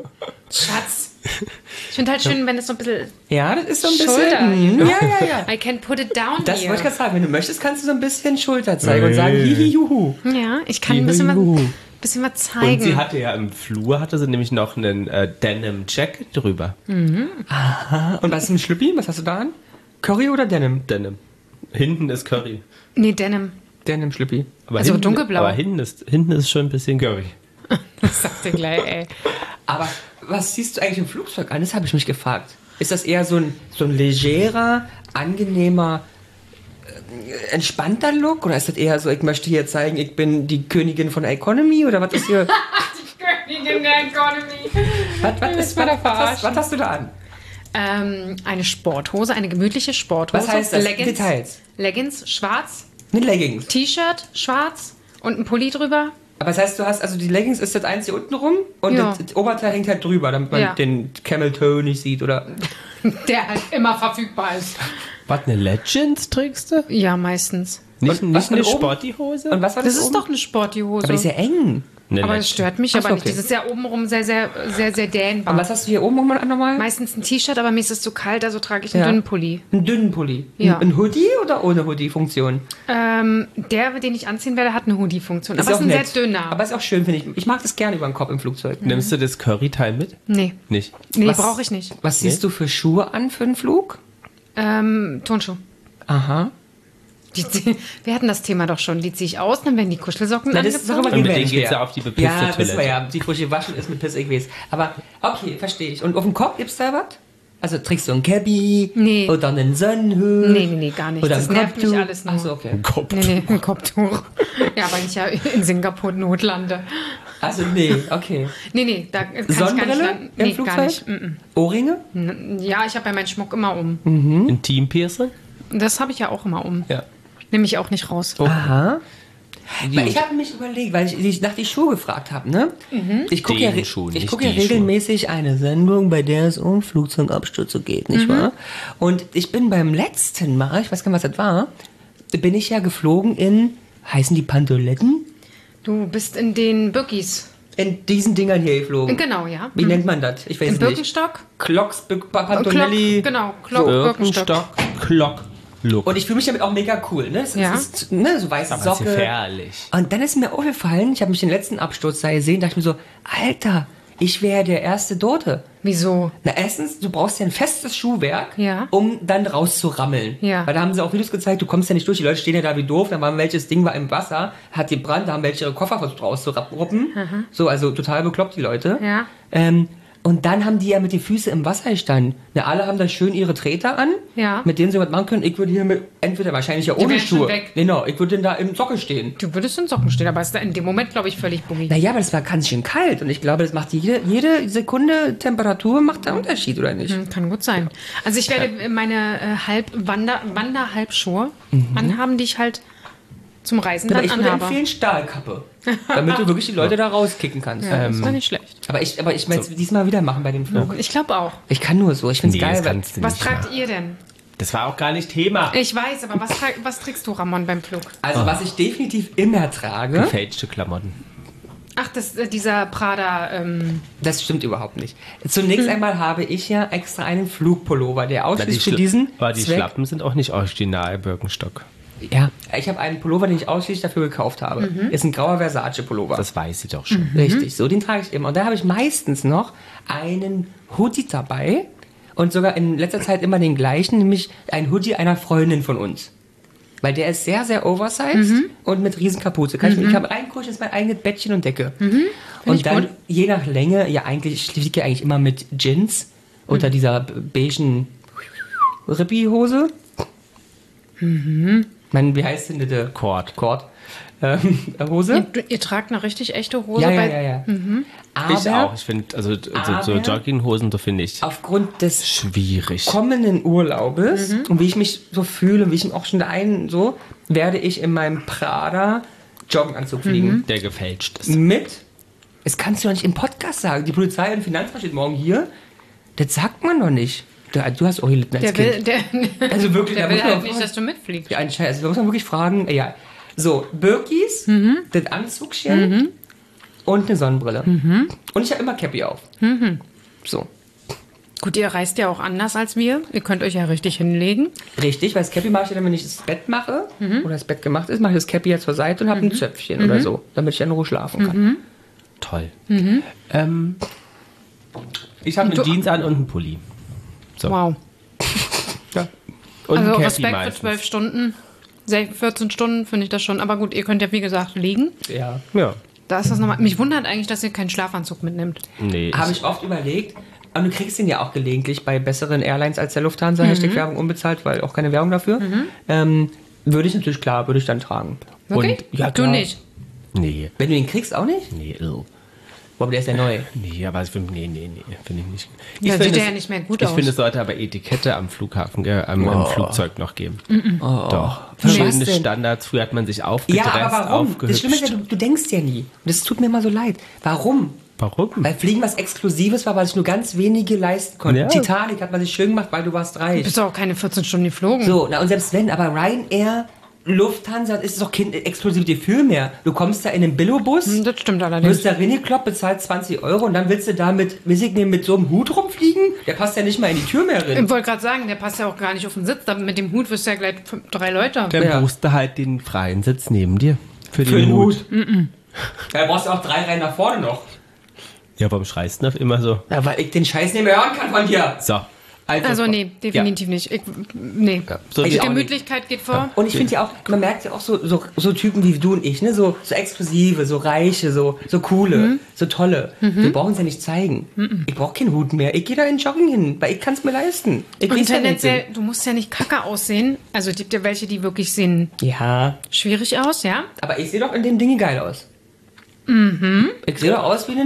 Schatz. Ich finde halt schön, wenn es so ein bisschen... Ja, das ist so ein bisschen. Schulter, Hm, you know? ja, ja, ja. I can put it down Das here. wollte ich gerade sagen. Wenn du möchtest, kannst du so ein bisschen Schulter zeigen und sagen, hihi, juhu. Ja, ich kann ein bisschen was, bisschen was zeigen. und sie hatte ja im Flur, hatte sie nämlich noch einen äh, Denim-Jacket drüber. Und was ist ein Schlüppi? Was hast du da an? Curry oder Denim? Denim. Hinten ist Curry. Nee, Denim. Denim Schlüppi. Aber Also hinten, dunkelblau. Aber hinten ist, hinten ist schon ein bisschen Curry. Das sagt ihr gleich, ey. Aber was siehst du eigentlich im Flugzeug an? Das habe ich mich gefragt. Ist das eher so ein, so ein legerer, angenehmer, äh, entspannter Look? Oder ist das eher so, ich möchte hier zeigen, ich bin die Königin von Economy? Oder was ist hier? Königin der Economy. was, was, ist, was, was, was, was hast du da an? Ähm, eine Sporthose, eine gemütliche Sporthose. Was heißt das? Leggings, Details. Leggings, schwarz, Eine Leggings. T-Shirt, schwarz und ein Pulli drüber. Aber das heißt, du hast, also die Leggings ist das eins hier unten rum und Ja. das, das Oberteil hängt halt drüber, damit man Ja. den Camel Toe nicht sieht, oder? Der halt immer verfügbar ist. Was, eine Legends trägst du? Ja, meistens. Nicht, Und was nicht eine war da oben? Sporty-Hose? Und was war das Das ist oben? doch eine Sporty-Hose. Aber die ist ja eng. Eine Aber Legends. es stört mich Ach so, aber nicht. okay. Das ist ja obenrum sehr, sehr, sehr, sehr dehnbar. Und was hast du hier oben rum nochmal? Meistens ein T-Shirt, aber mir ist es zu kalt, also trage ich einen Ja. dünnen Pulli. Einen dünnen Pulli. Ja. Ein Hoodie oder ohne Hoodie-Funktion? Ähm, der, den ich anziehen werde, hat eine Hoodie-Funktion. Aber es auch ist ein nett. sehr dünner. Aber ist auch schön, finde ich. Ich mag das gerne über den Kopf im Flugzeug. Nimmst du das Curry-Teil mit? nee, Nicht. nee Was- brauche ich nicht. Was siehst du für Schuhe an für einen Flug? Ähm, Turnschuh. Aha. Die, zieh- wir hatten das Thema doch schon. Die ziehe ich aus, dann werden die Kuschelsocken Na, das ist doch immer Und mit denen Revenge, geht's ja. ja auf die bepisste Ja, wissen wir Toilette. ja. Die frisch gewaschen ist mit Piss, ich weiß. Aber, okay, verstehe ich. Und auf dem Kopf gibt's da was? Also trägst du ein Cappy? Nee. Oder einen Sonnenhut? Nee, nee, nee, gar nicht. Oder Das ein nervt mich Kopftuch? alles nur. Achso, okay. Kopf. Nee, nee, ein Kopftuch. Ja, weil ich ja in Singapur Not lande. Also, nee, okay. Nee, nee, da kann ich gar Sonnenbrille nicht landen. im Nee, Flugzeug? gar nicht. Mm, Ohrringe? mm. Ja, ich habe ja meinen Schmuck immer um. Ein Team-Piercing? Das habe ich ja auch immer um. Ja. Nehme ich auch nicht raus. Oh. Aha. Weil ich habe mich überlegt, weil ich, ich nach die Schuhe gefragt habe, ne? Mhm. Ich gucke ja, Den Schuh, ich nicht guck ja die regelmäßig eine Sendung, bei der es um Flugzeugabstürze geht, nicht mhm. wahr? Und ich bin beim letzten Mal, ich weiß gar nicht, was das war, bin ich ja geflogen in, heißen die Pantoletten? Du bist in den Birkis. In diesen Dingern hier geflogen. Genau, ja. Wie mhm. nennt man das? Ich weiß Im nicht. Birkenstock? Klocks, Pantonelli. Klock, genau, Klock, So, Birkenstock. Birkenstock, Klock, Look. Und ich fühle mich damit auch mega cool, ne? Es Ja. ist, ne, so weiße aber Socke. gefährlich. Und dann ist mir aufgefallen, ich habe mich den letzten Absturz da gesehen, dachte ich mir so, Alter, ich wäre der erste Dorte. Wieso? Na, erstens, du brauchst ja ein festes Schuhwerk, Ja. um dann rauszurammeln. Ja. Weil da haben sie auch Videos gezeigt, du kommst ja nicht durch, die Leute stehen ja da wie doof, da war welches Ding war im Wasser, hat gebrannt, da haben welche ihre Koffer versucht rauszuruppen. So, also total bekloppt die Leute. Ja. Ähm, und dann haben die ja mit den Füßen im Wasser gestanden. Na, alle haben da schön ihre Treter an, Ja. mit denen sie was machen können. Ich würde hier mit, entweder wahrscheinlich ja ohne wären schon Schuhe. weg. Genau, ich würde denn da im Sockel stehen. Du würdest in Socken stehen, aber es ist in dem Moment, glaube ich, völlig bummi. Naja, aber das war ganz schön kalt und ich glaube, das macht jede, jede Sekunde Temperatur macht da Unterschied, oder nicht? Hm, Kann gut sein. Also ich werde meine äh, halb Wander, Wanderhalbschuhe anhaben, die ich halt zum Reisen Aber dann ich würde anhabe. empfehlen Stahlkappe, damit du wirklich die Leute da rauskicken kannst. Ja, das war nicht schlecht. Aber ich, aber ich werde es diesmal wieder machen bei dem Flug. Ich glaube auch. Ich kann nur so, ich finde es Nee, geil. das weil- kannst du Was nicht tragt machen. ihr denn? Das war auch gar nicht Thema. Ich weiß, aber was, tra was trägst du, Ramon, beim Flug? Also was ich definitiv immer trage, Gefälschte Klamotten. Ach, das, äh, dieser Prada, ähm, das stimmt überhaupt nicht. Zunächst einmal habe ich ja extra einen Flugpullover, der Na, ausschließlich für Schla- diesen aber die Zweck... Schlappen sind auch nicht original Birkenstock. Ja, ich habe einen Pullover, den ich ausschließlich dafür gekauft habe. Ist ein grauer Versace-Pullover. Das weiß ich doch schon. Richtig, so, den trage ich immer. Und da habe ich meistens noch einen Hoodie dabei und sogar in letzter Zeit immer den gleichen, nämlich ein Hoodie einer Freundin von uns. Weil der ist sehr, sehr oversized und mit riesen Kapuze. Kann ich, ich habe reingucken, ist mein eigenes Bettchen und Decke. Und ich dann, gut. je nach Länge, ja eigentlich, ich fliege ja eigentlich immer mit Jeans unter dieser beigen Rippi-Hose. Mhm. Mein, wie heißt denn das? Cord. Cord. Ähm, Hose. ihr, ihr tragt eine richtig echte Hose Ja, ja, bei. ja, ja. Aber Ich auch. Ich finde, also so, so aber- Jogginghosen, so finde ich aufgrund des schwierig. kommenden Urlaubes und wie ich mich so fühle, wie ich mich auch schon da ein, so, werde ich in meinem Prada Joggenanzug fliegen. Der gefälscht ist. Mit, das kannst du doch nicht im Podcast sagen, die Polizei und Finanzamt steht morgen hier, das sagt man doch nicht. Du, du hast auch gelitten als Der Kind. will, der, Also wirklich, da der will muss man halt auch- nicht, dass du mitfliegst. Ja, ein Scheiß. Also, da muss man wirklich fragen, ja. So, Birkis, das Anzugchen und eine Sonnenbrille. Und ich habe immer Cappy auf. So. Gut, ihr reist ja auch anders als wir. Ihr könnt euch ja richtig hinlegen. Richtig, weil das Cappy mache ich dann, wenn ich das Bett mache oder das Bett gemacht ist, mache ich das Cappy jetzt zur Seite und habe ein Zöpfchen oder so, damit ich in Ruhe schlafen kann. Toll. Ähm, ich habe eine Du- Jeans an und einen Pulli. So. Wow. Ja. Und Also ein Cappy Respekt für meistens. zwölf Stunden. vierzehn Stunden finde ich das schon. Aber gut, ihr könnt ja wie gesagt liegen. Ja. Ja. Da ist das nochmal. Mich wundert eigentlich, dass ihr keinen Schlafanzug mitnimmt. Nee. Habe ich oft überlegt, aber du kriegst den ja auch gelegentlich bei besseren Airlines als der Lufthansa, Hashtag Werbung unbezahlt, weil auch keine Werbung dafür. Ähm, würde ich natürlich, klar, würde ich dann tragen. Wirklich? Und, ja, Du klar. nicht. Nee. Wenn du den kriegst, auch nicht? Nee, ew. Boah, aber der ist ja neu. Nee, aber ich finde, nee, nee, nee, finde ich nicht. Ich Ja, finde sieht es- der ja nicht mehr gut ich aus. finde, es sollte aber Etikette am Flughafen, äh, am, am Flugzeug noch geben. Doch. Was Schöne denn? Standards. Früher hat man sich aufgedresst, Ja, aber warum? Das Schlimme ist ja, aufgehübscht. du, du denkst ja nie. Und das tut mir immer so leid. Warum? Warum? Weil Fliegen was Exklusives war, weil sich nur ganz wenige leisten konnten. Ja. Titanic hat man sich schön gemacht, weil du warst Du reich. bist doch auch keine vierzehn Stunden geflogen. So, na, und selbst wenn, aber Ryanair, Lufthansa, ist doch kein exklusives Gefühl mehr. Du kommst da in einen Billobus, Hm, Das stimmt wirst allerdings. da reingekloppt, bezahlst zwanzig Euro und dann willst du da mit, weiß ich nicht, mit so einem Hut rumfliegen? Der passt ja nicht mal in die Tür mehr rein. Ich wollte gerade sagen, der passt ja auch gar nicht auf den Sitz. Da mit dem Hut wirst du ja gleich fünf, drei Leute. Dann Ja. buchst du halt den freien Sitz neben dir. Für den, Für den Hut. Hut. Da brauchst du auch drei Reihen nach vorne noch. Ja, warum schreist du noch immer so? Ja, weil ich den Scheiß nicht mehr hören kann von dir. So. Also nee, definitiv nicht. Ich, nee. So Ich die auch Gemütlichkeit geht vor. Und ich finde ja auch, man merkt ja auch so, so, so Typen wie du und ich, ne? so, so exklusive, so reiche, so, so coole, so tolle. Wir brauchen es ja nicht zeigen. Ich brauche keinen Hut mehr. Ich gehe da in Jogging hin, weil ich kann es mir leisten. Ich Und weiß ja nicht. tendenziell, du musst ja nicht kacke aussehen. Also es gibt ja welche, die wirklich sehen Ja, schwierig aus, ja? aber ich sehe doch in dem Ding geil aus. Ich sehe doch aus wie ein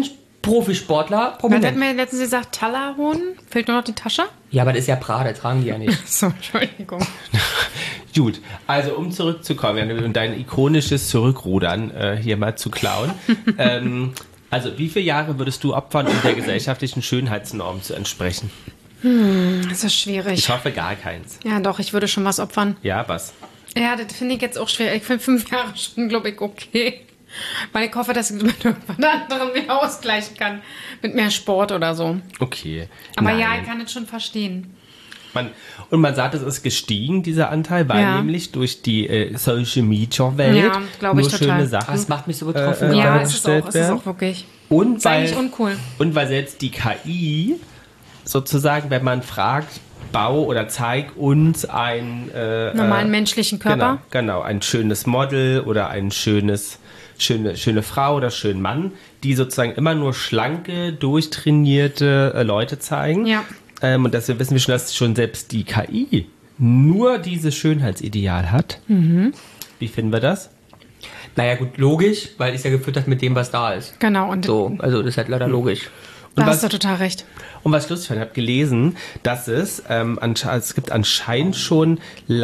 Profisportler Man prominent. hat mir letztens gesagt, Talahorn, fehlt nur noch die Tasche? Ja, aber das ist ja Prada, tragen die ja nicht. So, Entschuldigung. Gut, also um zurückzukommen und dein ikonisches Zurückrudern äh, hier mal zu klauen. ähm, also wie viele Jahre würdest du opfern, um der gesellschaftlichen Schönheitsnorm zu entsprechen? Das ist schwierig. Ich hoffe gar keins. Ja, doch, ich würde schon was opfern. Ja, was? Ja, das finde ich jetzt auch schwer. Ich finde fünf Jahre schon, glaube ich, okay. Weil ich hoffe, dass ich mit irgendwann anderem wieder ausgleichen kann. Mit mehr Sport oder so. Okay. Aber Nein. ja, ich kann es schon verstehen. Man, und man sagt, es ist gestiegen, dieser Anteil, weil Ja. nämlich durch die äh, Social Media Welt Ja, glaube ich nur total. schöne Sachen. Das macht mich so betroffen. Äh, äh, Ja, damit es ist gestellt auch, es ist werden. auch wirklich. Und Ist weil, eigentlich uncool. und weil selbst die K I sozusagen, wenn man fragt, bau oder zeig uns ein äh, Normalen äh, menschlichen Körper. Genau, genau, ein schönes Model oder ein schönes, schöne, schöne Frau oder schönen Mann, die sozusagen immer nur schlanke, durchtrainierte äh, Leute zeigen. Ja. Ähm, und deswegen wissen wir schon, dass schon selbst die K I nur dieses Schönheitsideal hat. Mhm. Wie finden wir das? Naja, gut, logisch, weil ist ja gefüttert mit dem, was da ist. Genau, und So, also das ist halt leider logisch. da Und hast du was- total recht. Und was ich lustig fand, ich habe gelesen, dass es, ähm, ansche- es gibt anscheinend schon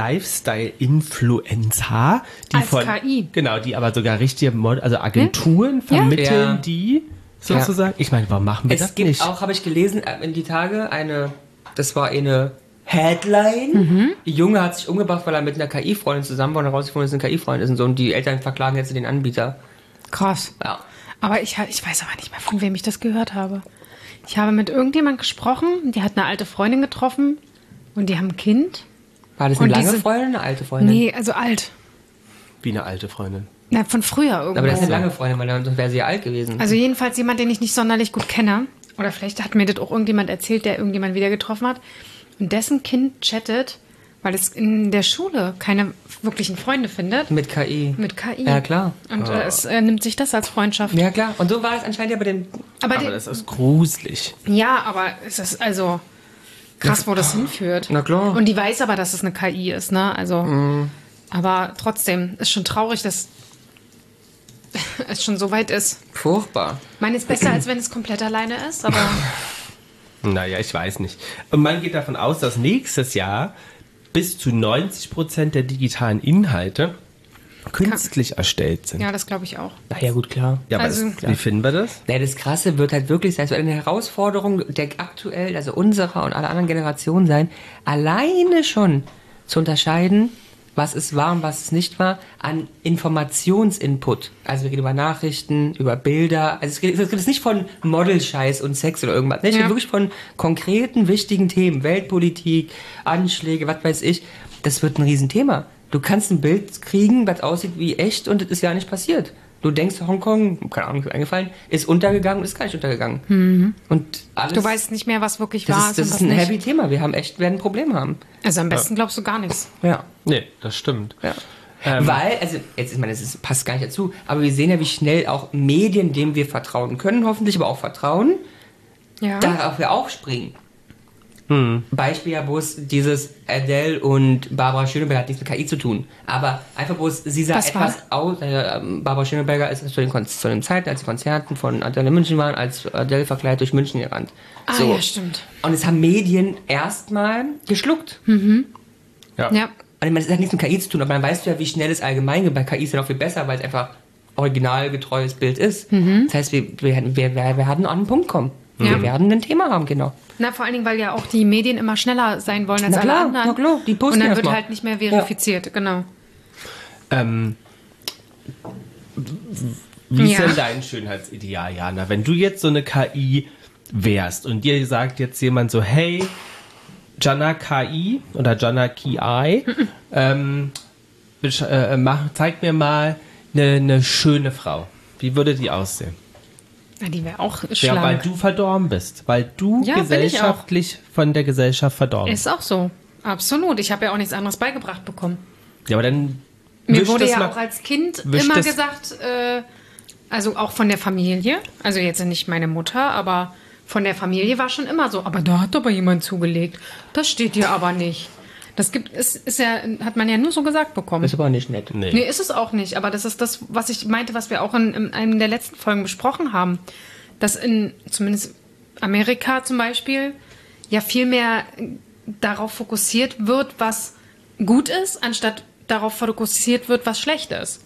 Lifestyle-Influencer, die Als von K I. Genau, die aber sogar richtige Mod also Agenturen vermitteln Ja. die sozusagen. Ich meine, warum machen wir Es das gibt nicht? auch, habe ich gelesen, äh, in die Tage eine, das war eine Headline. Mhm. Die Junge hat sich umgebracht, weil er mit einer K I-Freundin zusammen war und herausgefunden, dass es eine K I-Freundin ist und so. Und die Eltern verklagen jetzt den Anbieter. Krass. Ja. Aber ich, ha- ich weiß aber nicht mehr, von wem ich das gehört habe. Ich habe mit irgendjemand gesprochen, die hat eine alte Freundin getroffen und die haben ein Kind. War das eine Und lange diese- Freundin oder eine alte Freundin? Nee, also alt. Wie eine alte Freundin. Na, von früher irgendwo. Aber das ist eine lange Freundin, weil dann wäre sie ja alt gewesen. Also jedenfalls jemand, den ich nicht sonderlich gut kenne. Oder vielleicht hat mir das auch irgendjemand erzählt, der irgendjemand wieder getroffen hat. Und dessen Kind chattet, weil es in der Schule keine wirklichen Freunde findet, mit K I. mit K I. Ja, klar. Und äh, es äh, nimmt sich das als Freundschaft. Ja, klar. Und so war es anscheinend ja bei den... Aber, Aber die, das ist gruselig. ja, aber es ist also krass, wo das hinführt. Na klar. Und die weiß aber, dass es eine K I ist, ne? Also, aber trotzdem ist schon traurig, dass es schon so weit ist. Furchtbar. Ich meine, es ist besser, als wenn es komplett alleine ist, aber Naja, ich weiß nicht. Und man geht davon aus, dass nächstes Jahr bis zu neunzig Prozent der digitalen Inhalte künstlich erstellt sind. ja, das glaube ich auch. Naja, gut, klar. Ja, aber Also- das, wie finden wir das? Ja, das Krasse wird halt wirklich sein, es wird eine Herausforderung der aktuell, also unserer und aller anderen Generationen sein, alleine schon zu unterscheiden, was es war und was es nicht war, an Informationsinput. Also wir reden über Nachrichten, über Bilder. Also es geht, es geht jetzt nicht von Modelscheiß und Sex oder irgendwas. Ne? Es Ja. geht wirklich von konkreten, wichtigen Themen. Weltpolitik, Anschläge, was weiß ich. Das wird ein Riesenthema. Du kannst ein Bild kriegen, was aussieht wie echt und das ist ja nicht passiert. Du denkst, Hongkong, keine Ahnung, ist eingefallen, ist untergegangen und ist gar nicht untergegangen. Und alles, Du weißt nicht mehr, was wirklich das wahr ist, ist das und ist was ein nicht. heavy Thema. Wir haben echt, werden ein Problem haben. Also am besten glaubst du gar nichts. Ja. Nee, das stimmt. Ja. Ähm. Weil, also, jetzt, ich meine, das ist, passt gar nicht dazu, aber wir sehen ja, wie schnell auch Medien, denen wir vertrauen können, hoffentlich, aber auch vertrauen, Ja. darauf wir aufspringen. Hm. Beispiel ja, wo es dieses Adele und Barbara Schöneberger hat nichts mit K I zu tun. Aber einfach, wo es sie sah Was war? etwas aus. Äh, ähm, Barbara Schöneberger ist zu den, Kon- zu den Zeiten, als die Konzerten von Adele in München waren, als Adele verkleidet durch München gerannt. Ah, ja, stimmt. Und es haben Medien erstmal geschluckt. Ja. Ja. Und ich meine, das hat nichts mit K I zu tun, aber dann weißt du ja, wie schnell es allgemein geht. Bei K I ist ja noch viel besser, weil es einfach originalgetreues Bild ist. Das heißt, wir, wir, wir, wir werden an einen Punkt kommen. Ja. Wir werden ein Thema haben, genau. Na, vor allen Dingen, weil ja auch die Medien immer schneller sein wollen als Na alle klar, anderen. na klar, die posten Und dann erst wird mal. halt nicht mehr verifiziert, genau. Ähm, wie ist Ja. denn dein Schönheitsideal, Jana? Wenn du jetzt so eine K I wärst und dir sagt jetzt jemand so, hey, Jana K I oder Jana K I, ähm, besch- äh, mach, zeig mir mal eine, eine schöne Frau. Wie würde die aussehen? Na, die wäre auch Ja, weil schlank. du verdorben bist. Weil du Ja, bin ich gesellschaftlich von der Gesellschaft verdorben bist. Ist auch so. Absolut. Ich habe ja auch nichts anderes beigebracht bekommen. Ja, aber dann Mir wisch wurde das ja mal- auch als Kind wisch immer das- gesagt, äh, also auch von der Familie, also jetzt nicht meine Mutter, aber von der Familie war schon immer so, aber da hat aber jemand zugelegt. Das steht dir aber nicht. Das gibt, ist, ist ja, hat man ja nur so gesagt bekommen. Ist aber nicht nett. Nee. Nee, ist es auch nicht. Aber das ist das, was ich meinte, was wir auch in, in einem der letzten Folgen besprochen haben. dass in zumindest Amerika zum Beispiel ja viel mehr darauf fokussiert wird, was gut ist, anstatt darauf fokussiert wird, was schlecht ist.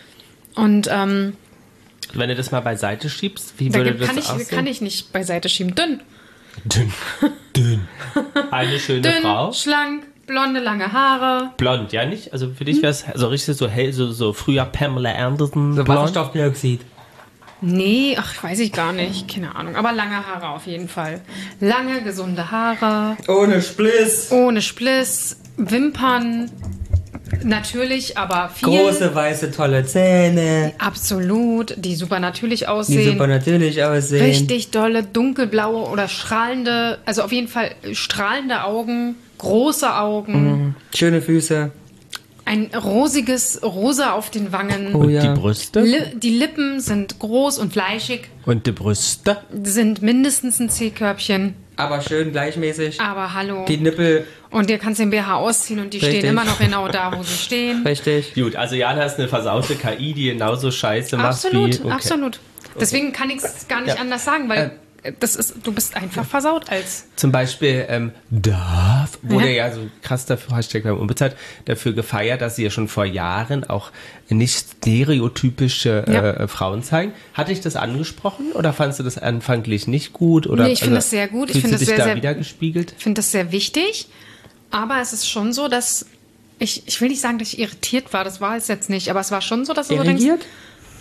Und ähm, wenn du das mal beiseite schiebst, wie da würde gibt, das kann, ich, aussehen? kann ich nicht beiseite schieben. Dünn. Dünn. Dünn. Eine schöne Dünn, Frau. schlank, blonde, lange Haare. Blond, ja nicht? Also für dich wäre es so richtig so hell, so, so früher Pamela Anderson. So blond. Wasserstoffdioxid. Nee, ach, weiß ich gar nicht. Keine Ahnung. Aber lange Haare auf jeden Fall. Lange, gesunde Haare. Ohne Spliss. Ohne Spliss. Wimpern. Natürlich, aber viel. Große, weiße, tolle Zähne. Absolut. Die super natürlich Die aussehen. super natürlich aussehen. Richtig dolle, dunkelblaue oder strahlende, also auf jeden Fall strahlende Augen, große Augen, Schöne Füße. ein rosiges Rosa auf den Wangen. Oh Und ja. die Brüste? Li die Lippen sind groß und fleischig, Und die Brüste? sind mindestens ein C-Körbchen. Aber schön gleichmäßig. Aber hallo. Die Nippel. Und ihr kannst den B H ausziehen und die Richtig. stehen immer noch genau da, wo sie stehen. Richtig. Gut, also Jana ist eine versaute K I, die genauso scheiße macht Absolut, wie... Okay. absolut. Deswegen kann ich es gar nicht Ja. anders sagen, weil das ist, du bist einfach versaut als. Zum Beispiel ähm, Darf wurde ja. ja so krass dafür, Hashtag Werbung unbezahlt, dafür gefeiert, dass sie ja schon vor Jahren auch nicht stereotypische äh, Ja. Frauen zeigen. Hatte ich das angesprochen oder fandst du das anfanglich nicht gut? Oder, Nee, ich finde das sehr gut. Ich fühlst finde du das dich sehr, da sehr- wiedergespiegelt? Ich finde das sehr wichtig, aber es ist schon so, dass ich, ich will nicht sagen, dass ich irritiert war, das war es jetzt nicht, aber es war schon so, dass du so denkst, Irrigiert?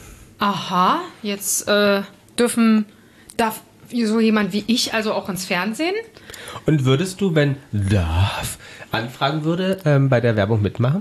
aha, jetzt äh, dürfen, darf so jemand wie ich also auch ins Fernsehen? Und würdest du, wenn Darf anfragen würde, ähm, bei der Werbung mitmachen?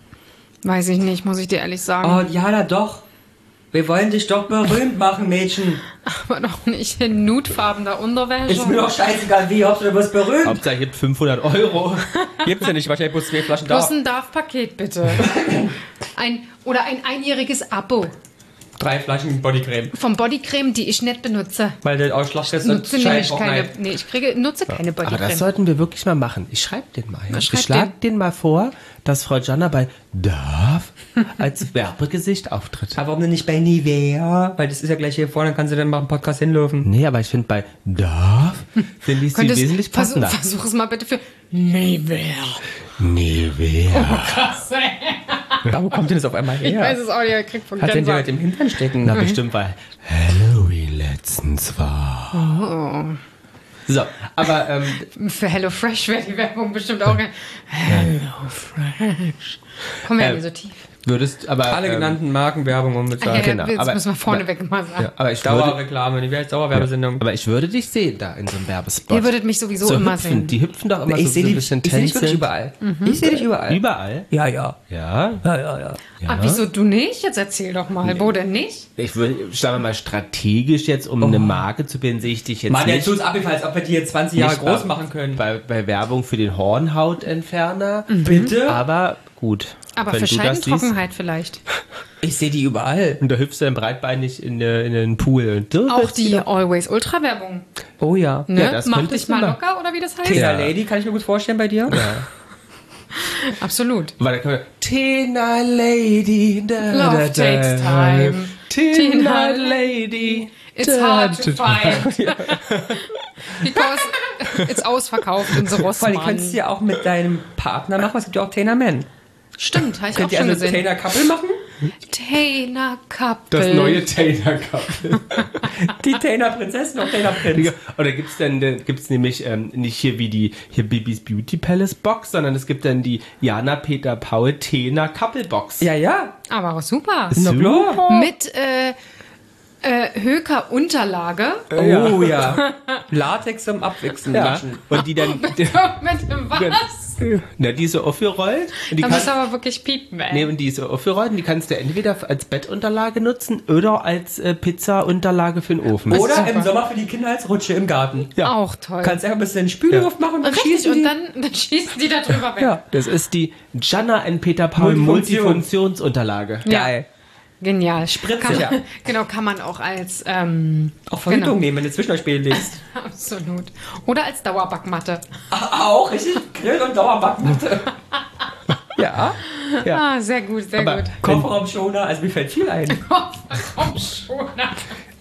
Weiß ich nicht, muss ich dir ehrlich sagen. Oh, Jana, doch. Wir wollen dich doch berühmt machen, Mädchen. Aber doch nicht in nudefarbener Unterwäsche. Ist mir doch scheißegal wie, Hauptsache du wirst berühmt. Hauptsache gibt fünfhundert Euro. Gibt's ja nicht, wahrscheinlich bloß zwei Flaschen Plus da. ein Darf-Paket, bitte. Ein, oder ein einjähriges Abo Drei Flaschen Bodycreme. vom Bodycreme, die ich nicht benutze. Weil der Ausschlag ist und Nutze nämlich keine, Scheintrockenheit. nee, ich kriege, nutze keine Aber Bodycreme. das sollten wir wirklich mal machen. Ich schreibe den mal. Ja? Ich schreib schlage den mal vor, dass Frau Jana bei Darf als Werbegesicht auftritt. Aber warum denn nicht bei Nivea? Weil das ist ja gleich hier vorne, dann kannst du dann mal im Podcast hinlaufen. Nee, aber ich finde bei Darf finde ich sie Könntest- wesentlich versuch, passender. versuch es mal bitte für Nivea. Nivea. Krass, ey. Da, wo kommt denn das auf einmal her? Ich weiß es auch nicht, er kriegt von Hat den dir Gänsehaut. mit dem Hintern stecken? Na, bestimmt, weil Halloween letztens war. So, aber ähm, Für HelloFresh wäre die Werbung bestimmt auch geil. HelloFresh. Kommen wir ja Ähm, nicht so tief. würdest, aber... Alle ähm, genannten Markenwerbung Ja, unbezahlt. genau, jetzt aber- müssen wir vorneweg mal sagen. ja, aber ich würde, Dauerreklame, die wäre jetzt Dauerwerbesendung. aber ich würde dich sehen da in so einem Werbespot. Ihr würdet mich sowieso so immer hüpfen. sehen. Die hüpfen doch immer ich so, sehe so ein dich, bisschen ich seh dich wirklich tänzeln. überall. Mhm. Ich sehe dich überall. Überall? Ja, ja. Ja. Ja, ja, ja. ja. Ah, wieso du nicht? Jetzt erzähl doch mal. Wo denn nicht? Ich würde, sagen wir mal, strategisch jetzt, um eine Marke zu bilden, sehe ich dich jetzt Mann, nicht. jetzt tut's abgefallen, als ob wir die jetzt zwanzig Jahre nicht groß bei- machen können. Bei, bei Werbung für den Hornhautentferner. Bitte? Aber gut. Aber wenn für du das siehst, Scheidentrockenheit vielleicht. Ich sehe die überall. und da hüpfst du dann breitbeinig in, äh, in den Pool. Und so Auch wird's die wieder- Always Ultra Werbung. Oh ja. Ne? Ja, das Mach könntest dich mal du mal. locker oder wie das heißt? Tena Ja. Lady, kann ich mir gut vorstellen bei dir? Ja. Absolut. Weil da können wir, Tena Lady. Da, Love da, da. takes time. Tena Tena Lady. It's da, hard to da, da. find. Because it's ausverkauft in Vor allem, Rossmann. könntest du ja auch mit deinem Partner machen. Es gibt ja auch Tena Men. Stimmt, habe ich auch Könnt ihr schon also gesehen. Tena Couple machen? Tena Couple. Das neue Tena Couple. Die Tena Prinzessin und Tena Prinz. Oder gibt's denn, denn gibt's nämlich ähm, nicht hier wie die hier Bibis Beauty Palace Box, sondern es gibt dann die Jana Peter Paul Tena Couple Box. Ja, ja. Aber super. Na klar. Mit äh, äh, Höker Unterlage. Oh ja. Latex zum Abwichsen Ja. waschen. Und die dann, Mit dem was? na, die ist so aufgerollt. Und die Da musst kann, du aber wirklich piepen, ey. nee, und die ist so aufgerollt und die kannst du entweder als Bettunterlage nutzen oder als äh, Pizza-Unterlage für den Ofen. Oder super. im Sommer für die Kinder als Rutsche im Garten. Ja. Auch toll. Kannst einfach ein bisschen Spülluft machen und dann Richtig, schießen und die. dann, dann schießen die da drüber weg. Ja. Das ist die Jana and Peter Paul Multifunktion. Multifunktionsunterlage. Ja. Geil. Genial. Spritze. Kann, Ja. Genau, kann man auch als, ähm, Auch Verhütung Genau. nehmen, wenn du Zwischenspiele legst. absolut. Oder als Dauerbackmatte. Auch, richtig? Grill- und Dauerbackmatte. Ja. Ja. Ah, sehr gut, sehr Aber- gut. Kofferraumschoner, also mir fällt viel ein. Warum schon? Aber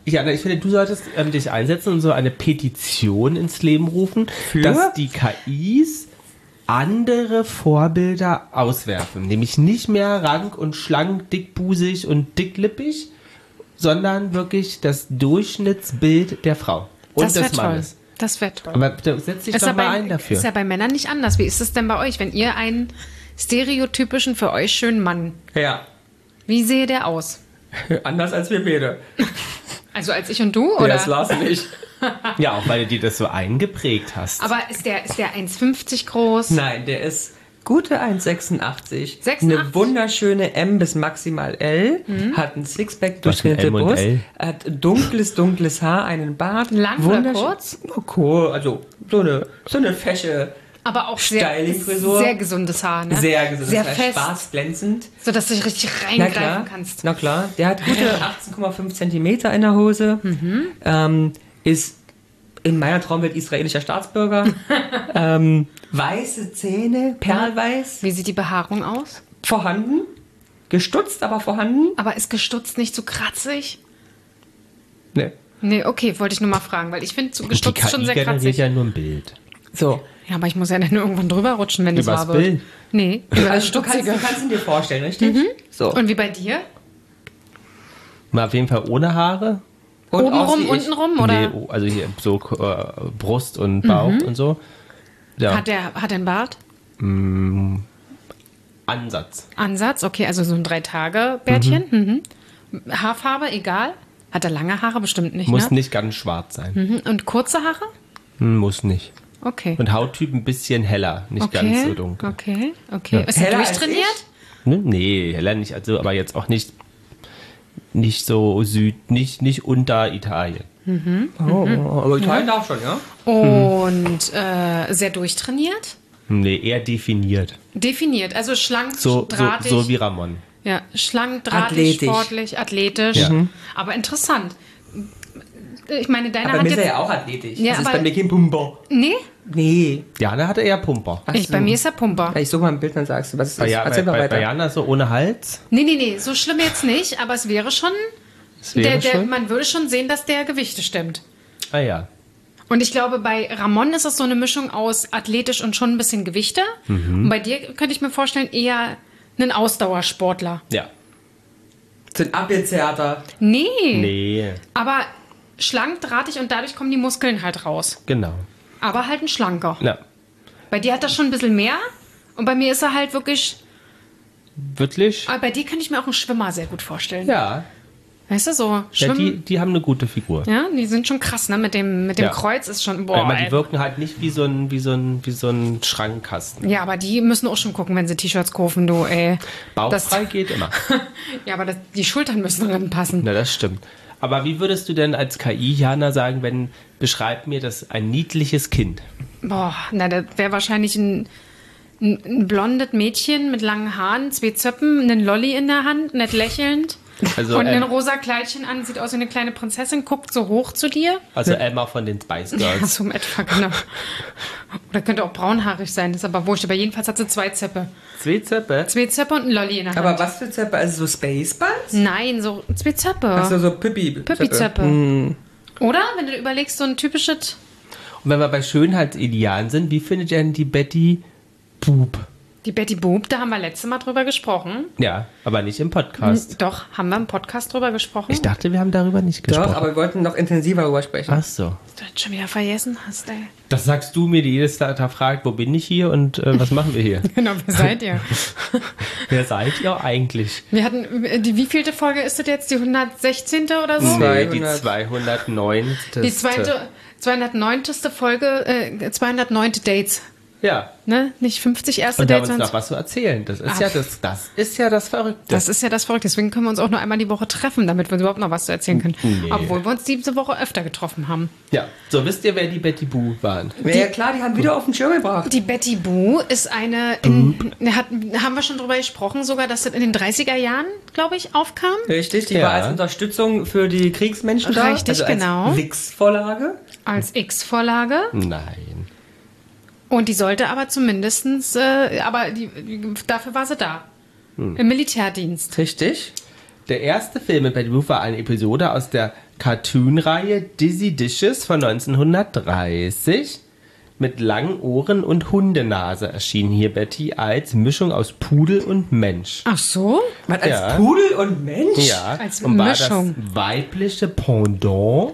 Ja, na, ich finde, du solltest ähm, dich einsetzen und so eine Petition ins Leben rufen, Für? dass die K Is andere Vorbilder auswerfen. Nämlich nicht mehr rank und schlank, dickbusig und dicklippig, sondern wirklich das Durchschnittsbild der Frau und Das wäre des toll. Mannes. Das wäre toll. Aber da setz dich Ist doch ja, mal bei, ein dafür. ist ja bei Männern nicht anders. Wie ist es denn bei euch, wenn ihr einen stereotypischen, für euch schönen Mann, Ja. wie sehe der aus? Anders als wir beide. Also als ich und du? Oder? Oder? Das Lars und ich. Ja, auch weil du dir das so eingeprägt hast. Aber ist der, ist der eins fünfzig groß? Nein, der ist gute eins Komma sechsundachtzig. sechsundachtzig? Eine wunderschöne M bis maximal L. Hat ein Sixpack, durchtrainierte M und Brust. L? Hat dunkles, dunkles Haar, einen Bart. Lang oder Wunderschön- kurz? Oh, cool. Also so eine, so eine fesche, Aber auch sehr, Styling-Frisur. sehr gesundes Haar, ne? sehr gesund, Sehr das heißt fest, spaßglänzend. sodass du dich richtig Na reingreifen klar, kannst. na klar. Der hat gute achtzehn Komma fünf Zentimeter in der Hose. Mhm. Ähm, ist in meiner Traumwelt israelischer Staatsbürger. ähm, weiße Zähne, perlweiß, Wie sieht die Behaarung aus? vorhanden. Gestutzt, aber vorhanden. Aber ist gestutzt nicht zu kratzig? Ne. Nee, okay, wollte ich nur mal fragen, weil ich finde so die gestutzt K I schon sehr generiert kratzig. ja nur ein Bild. So. Ja, aber ich muss ja dann irgendwann drüber rutschen, wenn es Übers wahr wird. Bild? Nee, über das Also du kannst, Stutzige. du kannst ihn dir vorstellen, richtig? So. Und wie bei dir? Mal auf jeden Fall ohne Haare. Und Obenrum, auch wie ich. untenrum? Oder Nee, oh, also hier so äh, Brust und Bauch und so. Ja, hat der hat der einen Bart? Ansatz. Ansatz, okay, also so ein Drei-Tage-Bärtchen. Mhm. Haarfarbe, egal. Hat er lange Haare? Bestimmt nicht, Muss ne? nicht ganz schwarz sein. Mhm. Und kurze Haare? Hm, Muss nicht. Okay. Und Hauttyp ein bisschen heller, nicht okay. ganz so dunkel. Okay, okay. Ist er Heller als durchtrainiert? Ne? Nee, heller nicht, also aber jetzt auch nicht nicht so Süd, nicht, nicht unter Italien. Oh, aber Italien darf schon, ja? Und äh, sehr durchtrainiert? Nee, eher definiert. Definiert, also schlank, So, so, drahtig. so wie Ramon. Ja, schlank, drahtig, Athletisch. sportlich, athletisch. Ja. Mhm. Aber interessant. Ich meine, deiner Aber hat mir ist jetzt... er ja auch athletisch. Ja, das ist aber- bei mir kein Pumper. Nee, Nee. Jana hatte eher Pumper. Ach ich, so. bei mir ist er Pumper. Ja, ich suche mal ein Bild, dann sagst du, was ist das? Bei, ja, Erzähl bei, mal bei, weiter. bei Jana so ohne Hals. Nee, nee, nee, so schlimm jetzt nicht, aber es wäre schon... Das wäre Der, der, schon. man würde schon sehen, dass der Gewichte stimmt. Ah ja. Und ich glaube, bei Ramon ist es so eine Mischung aus athletisch und schon ein bisschen Gewichte. Mhm. Und bei dir könnte ich mir vorstellen, eher einen Ausdauersportler. Ja. Sind abgezerrter. Nee, Nee, aber schlank, drahtig und dadurch kommen die Muskeln halt raus. genau. Aber halt ein schlanker. Na, Bei dir hat er schon ein bisschen mehr und bei mir ist er halt wirklich... wirklich? Aber bei dir kann ich mir auch einen Schwimmer sehr gut vorstellen. Ja. Weißt du, so Ja, Schwimmen... die, die haben eine gute Figur. Ja, die sind schon krass, ne? Mit dem, mit dem Ja. Kreuz ist schon... Weil Boah, man, die ey. wirken halt nicht wie so ein, wie so ein, wie so ein Schrankkasten. Ja, aber die müssen auch schon gucken, wenn sie T-Shirts kaufen, du, ey. Bauchfrei Das, geht immer. ja, aber das, die Schultern müssen ranpassen. Na, das stimmt. Aber wie würdest du denn als K I, Jana, sagen, wenn, beschreib mir das ein niedliches Kind? Boah, na, das wäre wahrscheinlich ein, ein, ein blondes Mädchen mit langen Haaren, zwei Zöppen, einen Lolli in der Hand, nett lächelnd. Also, und ein ähm, rosa Kleidchen an, sieht aus wie eine kleine Prinzessin, guckt so hoch zu dir. Also Emma von den Spice Ja, Girls. so im etwa, genau. Oder könnte auch braunhaarig sein, ist aber wurscht. Aber jedenfalls hat sie zwei Zöpfe. Zwei Zöpfe. Zwei Zöpfe und ein Lolli in der Hand. Aber was für Zöpfe? Also so Spaceballs? Nein, so zwei Zöpfe. Achso, so Pippi. Pippi-Zöpfe. Hm. Oder? Wenn du überlegst, so ein typisches... Und wenn wir bei Schönheitsidealen sind, wie findet ihr denn die Betty Boop? Die Betty Boop, da haben wir letztes Mal drüber gesprochen. Ja, aber nicht im Podcast. Doch, haben wir im Podcast drüber gesprochen. Ich dachte, wir haben darüber nicht gesprochen. Doch, aber wir wollten noch intensiver darüber sprechen. Ach so. Du das schon wieder vergessen hast, ey. Das sagst du mir, die jedes Tag fragt, wo bin ich hier und äh, was machen wir hier? Genau, wer seid ihr? Wer seid ihr eigentlich? Wir hatten, die wievielte Folge ist das jetzt? Die hundertsechzehnte oder so? Nee, die zweihundert. zweihundertneun. Die zweite, zweihundertneunte Folge, äh, zweihundertneunte Dates. Ja. Ne? Nicht fünfzig erste Und da Dates. uns noch sondern- was zu erzählen. Das ist Ach. ja das, das ist ja das Verrückte. Das ist ja das Verrückte. Deswegen können wir uns auch nur einmal die Woche treffen, damit wir uns überhaupt noch was zu erzählen können. Nee. Obwohl wir uns diese Woche öfter getroffen haben. ja. So, wisst ihr, wer die Betty Boo waren? Ja, ja, klar, die haben wieder auf den Schirm gebracht. Die Betty Boo ist eine, in, hat, haben wir schon drüber gesprochen, sogar, dass das in den dreißiger Jahren, glaube ich, aufkam. Richtig, die Ja. war als Unterstützung für die Kriegsmenschen da. Richtig, also als genau. Wix-Vorlage. Als X-Vorlage. Nein. Und die sollte aber zumindestens, äh, aber die, die, dafür war sie da. Im Militärdienst. Richtig. Der erste Film mit Betty Boop war eine Episode aus der Cartoon-Reihe Dizzy Dishes von neunzehnhundertdreißig. Mit langen Ohren und Hundenase erschien hier Betty als Mischung aus Pudel und Mensch. Ach so? Was, als Ja. Pudel und Mensch? Ja, Als und war Mischung. das weibliche Pendant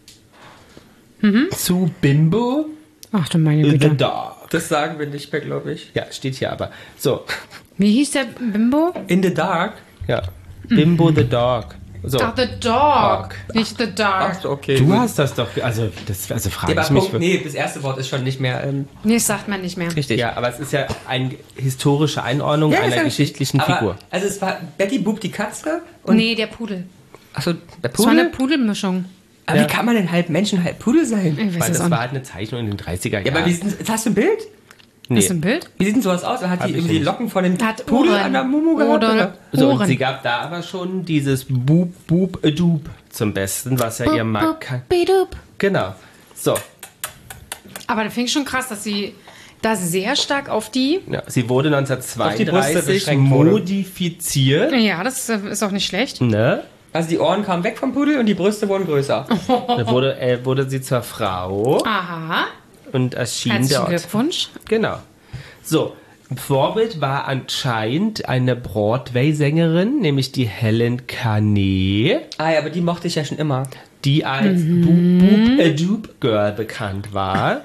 zu Bimbo Ach du meine the Güte. Dog. Das sagen wir nicht mehr, glaube ich. Ja, steht hier aber. So, Wie hieß der Bimbo? In the Dark. ja. Bimbo the Dog. So. Ach, The Dog. Nicht The Dark. Ach so, okay. Du hast das doch, also, das, also frage Ja, ich aber mich. Punkt, nee, das erste Wort ist schon nicht mehr ähm, Nee, das sagt man nicht mehr. richtig. Ja, aber es ist ja eine historische Einordnung Ja, ist einer ja geschichtlichen aber, Figur. Also es war Betty Boop die Katze und Nee, der Pudel. achso, der Das war eine Pudel. Pudelmischung. Aber Ja. wie kann man denn halb Mensch und halb Pudel sein? Ich weiß Weil es das auch war nicht. halt eine Zeichnung in den dreißiger Ja, Jahren. aber wie sieht, hast du ein Bild? nee. Ist ein Bild? Wie sieht denn sowas aus? Hat Hab die ich irgendwie die nicht. Locken von dem Hat Pudel Ohren. an der Mumu gehabt? Oder- Oder? So, und Ohren. sie gab da aber schon dieses Boop, Boop, a Doop zum Besten, was ja ihr mag. Bidup. Genau. So, Aber da finde ich schon krass, dass sie da sehr stark auf die. ja, sie wurde die Brüste neunzehnhundertzweiunddreißig beschränkt wurde. modifiziert. Ja, das äh, ist auch nicht schlecht. Ne? Also die Ohren kamen weg vom Pudel und die Brüste wurden größer. Da wurde, äh, wurde sie zur Frau Aha. und erschien Herzlichen dort. Glückwunsch. Genau. So, Vorbild war anscheinend eine Broadway-Sängerin, nämlich die Helen Carney, Ah ja, aber die mochte ich ja schon immer. die als Mhm. Boop, Boop, a Doop Girl bekannt war.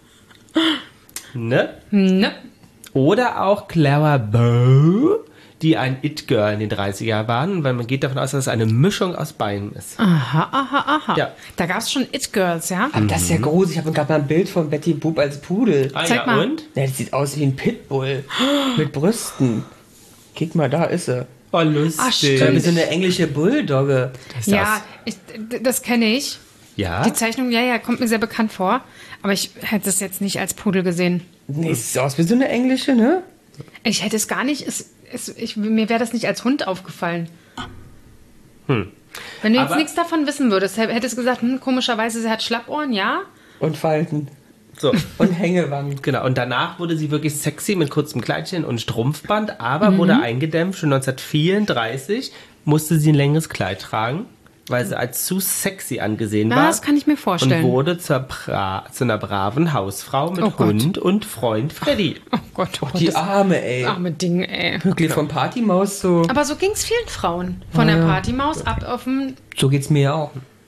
Ne? Ne? Oder auch Clara Bow, die ein It-Girl in den dreißiger waren, weil man geht davon aus, dass es eine Mischung aus beiden ist. Aha, aha, aha. Ja. Da gab es schon It-Girls, ja? Aber das ist ja gruselig. Ich habe gerade mal ein Bild von Betty Boop als Pudel. Ah, Zeig ja, mal. und? Ja, das sieht aus wie ein Pitbull. Mit Brüsten. Guck mal, da ist sie. Oh, lustig. Ach, stimmt. Ja, wie so eine englische Bulldogge. Ist Ja, ich, d- das kenne ich. Ja? Die Zeichnung, ja, ja, kommt mir sehr bekannt vor. Aber ich hätte es jetzt nicht als Pudel gesehen. Nee, es sieht aus wie so eine englische, ne? Ich hätte es gar nicht, es, es, ich, mir wäre das nicht als Hund aufgefallen. Wenn du jetzt Aber- nichts davon wissen würdest, hä- hättest du gesagt, hm, komischerweise, sie hat Schlappohren, ja? Und Falten. So. Und Hängewangen. Genau, und danach wurde sie wirklich sexy mit kurzem Kleidchen und Strumpfband, aber wurde eingedämmt. Schon neunzehnhundertvierunddreißig musste sie ein längeres Kleid tragen, weil sie als zu sexy angesehen Na, war. das kann ich mir vorstellen. Und wurde zur Bra zu einer braven Hausfrau mit Oh Gott. Hund und Freund Freddy. Oh Gott, oh Gott, Die das Arme, ey. arme Ding, ey. Wirklich vom Partymaus so. Aber so ging es vielen Frauen. Von der Partymaus ab auf den... So geht's mir ja auch.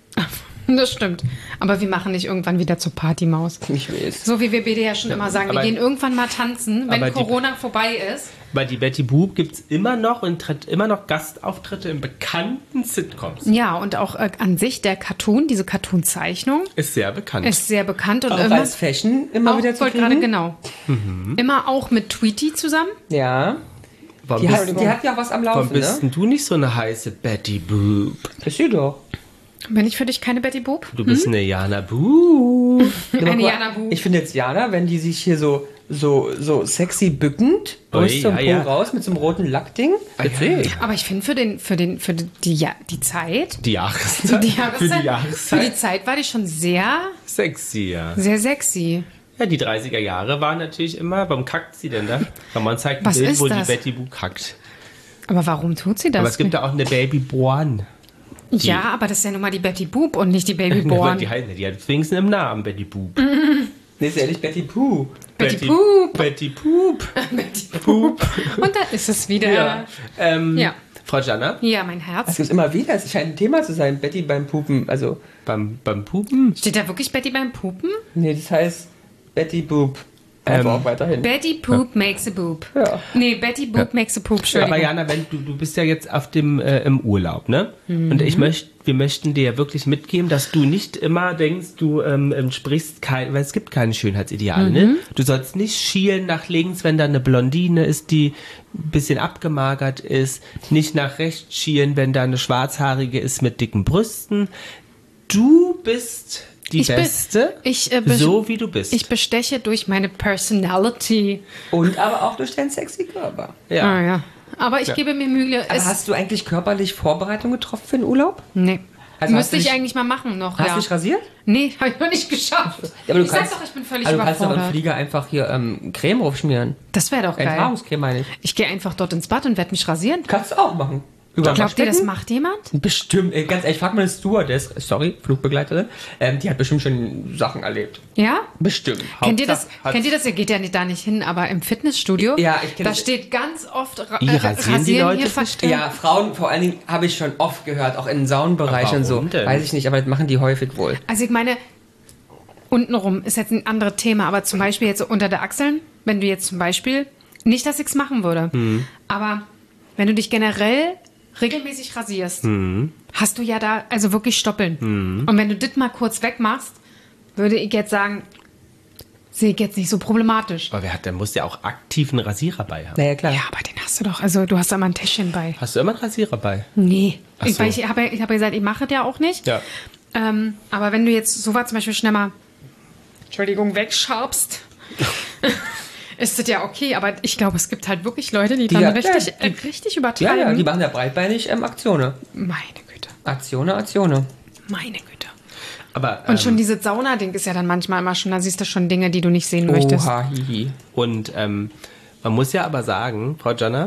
Das stimmt. Aber wir machen nicht irgendwann wieder zur Partymaus. Ich weiß. So wie wir B D ja schon immer sagen, wir aber- gehen irgendwann mal tanzen, wenn aber die- Corona vorbei ist. Weil die Betty Boop gibt es immer noch und tritt immer noch Gastauftritte in bekannten Sitcoms. Ja, und auch äh, an sich der Cartoon, diese Cartoon-Zeichnung, Ist sehr bekannt. ist sehr bekannt und Auch immer, als Fashion immer auch, wieder zu wollte gerade kriegen. genau. Immer auch mit Tweety zusammen. Ja. warum Die bist, hat, die hat ja was am warum Laufen, bist ne? denn du nicht so eine heiße Betty Boop? Das ist doch. Bin ich für dich keine Betty Boop? Du bist eine Jana Boop. Eine Jana Boop. Ich finde jetzt Jana, wenn die sich hier so, so, so sexy bückend, Ui, Brüste und ja, Po ja. raus mit so einem roten Lackding. Das sehe ich. Aber ich finde für den, für den, für die, ja, die Zeit, Die Jahreszeit. die Für Jahreszeit, die für die Jahreszeit. Zeit war die schon sehr, Sexy, ja. sehr sexy. Ja, die dreißiger Jahre waren natürlich immer, warum kackt sie denn da? Weil man zeigt ein Was Bild, ist wo das? die Betty Boop kackt. Aber warum tut sie das? Aber es gibt da auch eine Baby Born. ja, aber das ist ja nun mal die Betty Boop und nicht die Baby Born. Die, heißt- die hat wenigstens im Namen Betty Boop. Nee, ist ja nicht Betty Pooh. Betty Boop. Betty Poop. Betty Boop. Und da ist es wieder. Ja. Ähm, Ja. Frau Jana, Ja, mein Das Herz. gibt immer wieder. Es scheint ein Thema zu sein. Betty beim Pupen. Also, beim, beim Pupen. Steht da wirklich Betty beim Pupen? nee, das heißt Betty Boop. Also Ähm, auch weiterhin. Betty Poop makes a Boop. Ja. Nee, Betty Boop makes a Poop. Aber Entschuldigung. Jana, wenn du, du bist ja jetzt auf dem äh, im Urlaub, ne? Und ich möchte, wir möchten dir ja wirklich mitgeben, dass du nicht immer denkst, du ähm, entsprichst kein, weil es gibt keine Schönheitsideale, ne? Du sollst nicht schielen nach links, wenn da eine Blondine ist, die ein bisschen abgemagert ist, nicht nach rechts schielen, wenn da eine schwarzhaarige ist mit dicken Brüsten. Du bist die Ich bin- Beste, ich, äh, bes- so wie du bist. Ich besteche durch meine Personality. Und aber auch durch deinen sexy Körper. ja. Ah, ja. Aber ich gebe mir Mühe. Aber Es, hast du eigentlich körperlich Vorbereitung getroffen für den Urlaub? nee. Also hast Müsste du ich dich- eigentlich mal machen noch. Hast ja. du dich rasiert? Nee, habe ich noch nicht geschafft. Ja, aber du ich kannst, sag doch, ich bin völlig also du kannst doch im überfordert. Flieger einfach hier ähm, Creme draufschmieren. Das wäre doch geil. Enthaarungscreme meine ich. Ich gehe einfach dort ins Bad und werde mich rasieren. Kannst du auch machen. Über Glaubt ihr, das Waschbecken? macht jemand? Bestimmt, ey, ganz ehrlich, frag mal eine Stewardess, sorry, Flugbegleiterin, ähm, die hat bestimmt schon Sachen erlebt. Ja? Bestimmt. Kennt ihr, das, hat's- kennt ihr das? Ihr geht ja nicht, da nicht hin, aber im Fitnessstudio, Ja, ich kenn da das. steht ganz oft ra Wie, äh, rasieren die Leute hier sich? verstellen. Ja, Frauen vor allen Dingen habe ich schon oft gehört, auch in Saunenbereich Aber und so. warum denn? Weiß ich nicht, aber das machen die häufig wohl. Also ich meine, untenrum ist jetzt ein anderes Thema, aber zum Beispiel jetzt so unter der Achseln, wenn du jetzt zum Beispiel, nicht, dass ich es machen würde, Mhm. aber wenn du dich generell regelmäßig rasierst, Mhm. hast du ja da also wirklich Stoppeln. Und wenn du das mal kurz wegmachst, würde ich jetzt sagen, sehe ich jetzt nicht so problematisch. Aber wer hat, der muss ja auch aktiv einen Rasierer bei haben. Naja, klar. Ja, aber den hast du doch. Also du hast da mal ein Täschchen bei. Hast du immer einen Rasierer bei? Nee. Ach Ich, so. weil ich habe ja, ich hab ja gesagt, ich mache das ja auch nicht. Ja. Ähm, aber wenn du jetzt so was zum Beispiel schnell mal, Entschuldigung, wegschabst, ist das ja okay. Aber ich glaube, es gibt halt wirklich Leute, die dann ja, richtig, ja, äh, die- richtig Ja, übertreiben. ja, die machen ja breitbeinig ähm, Aktionen. Meine Güte. Aktionen, Aktionen. Meine Güte. Aber, Und ähm, schon dieses Sauna-Ding ist ja dann manchmal immer schon, da siehst du schon Dinge, die du nicht sehen möchtest. Oha, hihi. Und ähm, man muss ja aber sagen, Frau Jana,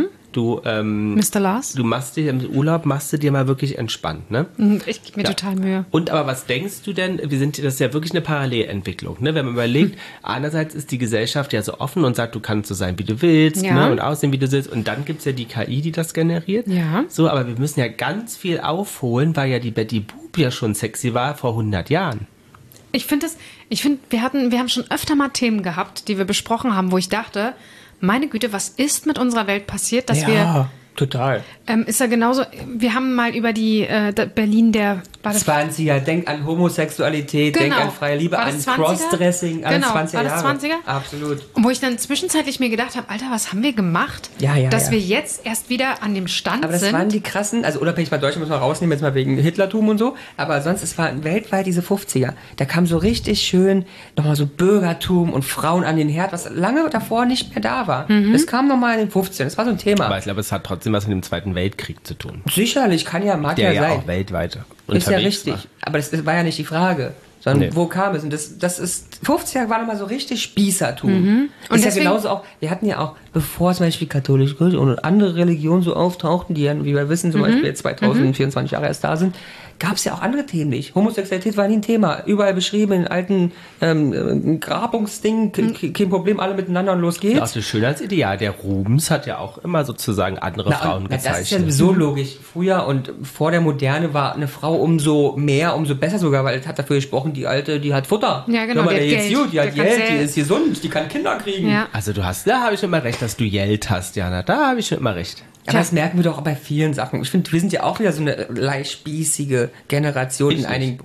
du, ähm, Mister Lars? du machst dir im Urlaub, machst du dir mal wirklich entspannt, ne? Ich gebe mir total Mühe. Und aber was denkst du denn, wir sind, das ist ja wirklich eine Parallelentwicklung, ne? Wenn man überlegt, Hm. einerseits ist die Gesellschaft ja so offen und sagt, du kannst so sein, wie du willst, Ja. ne? Und aussehen, wie du willst. Und dann gibt's ja die K I, die das generiert. Ja. So, aber wir müssen ja ganz viel aufholen, weil ja die Betty Boop ja schon sexy war vor hundert Jahren. Ich finde es, ich finde, wir hatten, wir haben schon öfter mal Themen gehabt, die wir besprochen haben, wo ich dachte, meine Güte, was ist mit unserer Welt passiert, dass wir, total. ähm, ist ja genauso, wir haben mal über die äh, der Berlin der, war das, zwanziger, denk an Homosexualität, denk Genau. an freie Liebe, War an das zwanziger? Crossdressing, alles Genau. zwanziger War das Jahre. zwanziger? Absolut. wo ich dann zwischenzeitlich mir gedacht habe, Alter, was haben wir gemacht, Ja, ja, dass ja. wir jetzt erst wieder an dem Stand Aber das sind. waren die krassen, also unabhängig von Deutschland muss man rausnehmen, jetzt mal wegen Hitlertum und so, aber sonst, es waren weltweit diese fünfziger. Da kam so richtig schön nochmal so Bürgertum und Frauen an den Herd, was lange davor nicht mehr da war. Mhm. Das kam nochmal in den fünfzigern, das war so ein Thema. Aber ich glaube, es hat trotzdem was mit dem Zweiten Weltkrieg zu tun. Sicherlich, kann ja, mag Der ja, ja sein. auch weltweit Ist ja unterwegs richtig. war. Aber das, das war ja nicht die Frage. Sondern Nee. wo kam es? Und das, das ist, fünfziger war nochmal so richtig Spießertum. Und Und ist ja deswegen- genauso auch, wir hatten ja auch, bevor zum Beispiel katholische Kirche und andere Religionen so auftauchten, die ja, wie wir wissen, zum Beispiel jetzt zweitausendvierundzwanzig Jahre erst da sind, gab es ja auch andere Themen nicht. Homosexualität war nie ein Thema. Überall beschrieben in alten ähm, Grabungsdingen, k- k- kein Problem, alle miteinander und los geht's. Auch das Schönheitsideal. Der Rubens hat ja auch immer sozusagen andere Na, Frauen und, na, das ist ja gezeichnet. sowieso logisch. Früher und vor der Moderne war eine Frau umso mehr, umso besser sogar, weil es hat dafür gesprochen, die Alte, die hat Futter. Ja, genau, Guck mal, die der hat geht's Geld. gut, die hat Der kann Geld, die sehr- ist gesund, die kann Kinder kriegen. Ja. Also du hast, da habe ich immer recht, dass du Geld hast, Jana. Da habe ich schon immer recht. Aber das merken wir doch auch bei vielen Sachen. Ich finde, wir sind ja auch wieder so eine leicht spießige Generation Ich in einigen.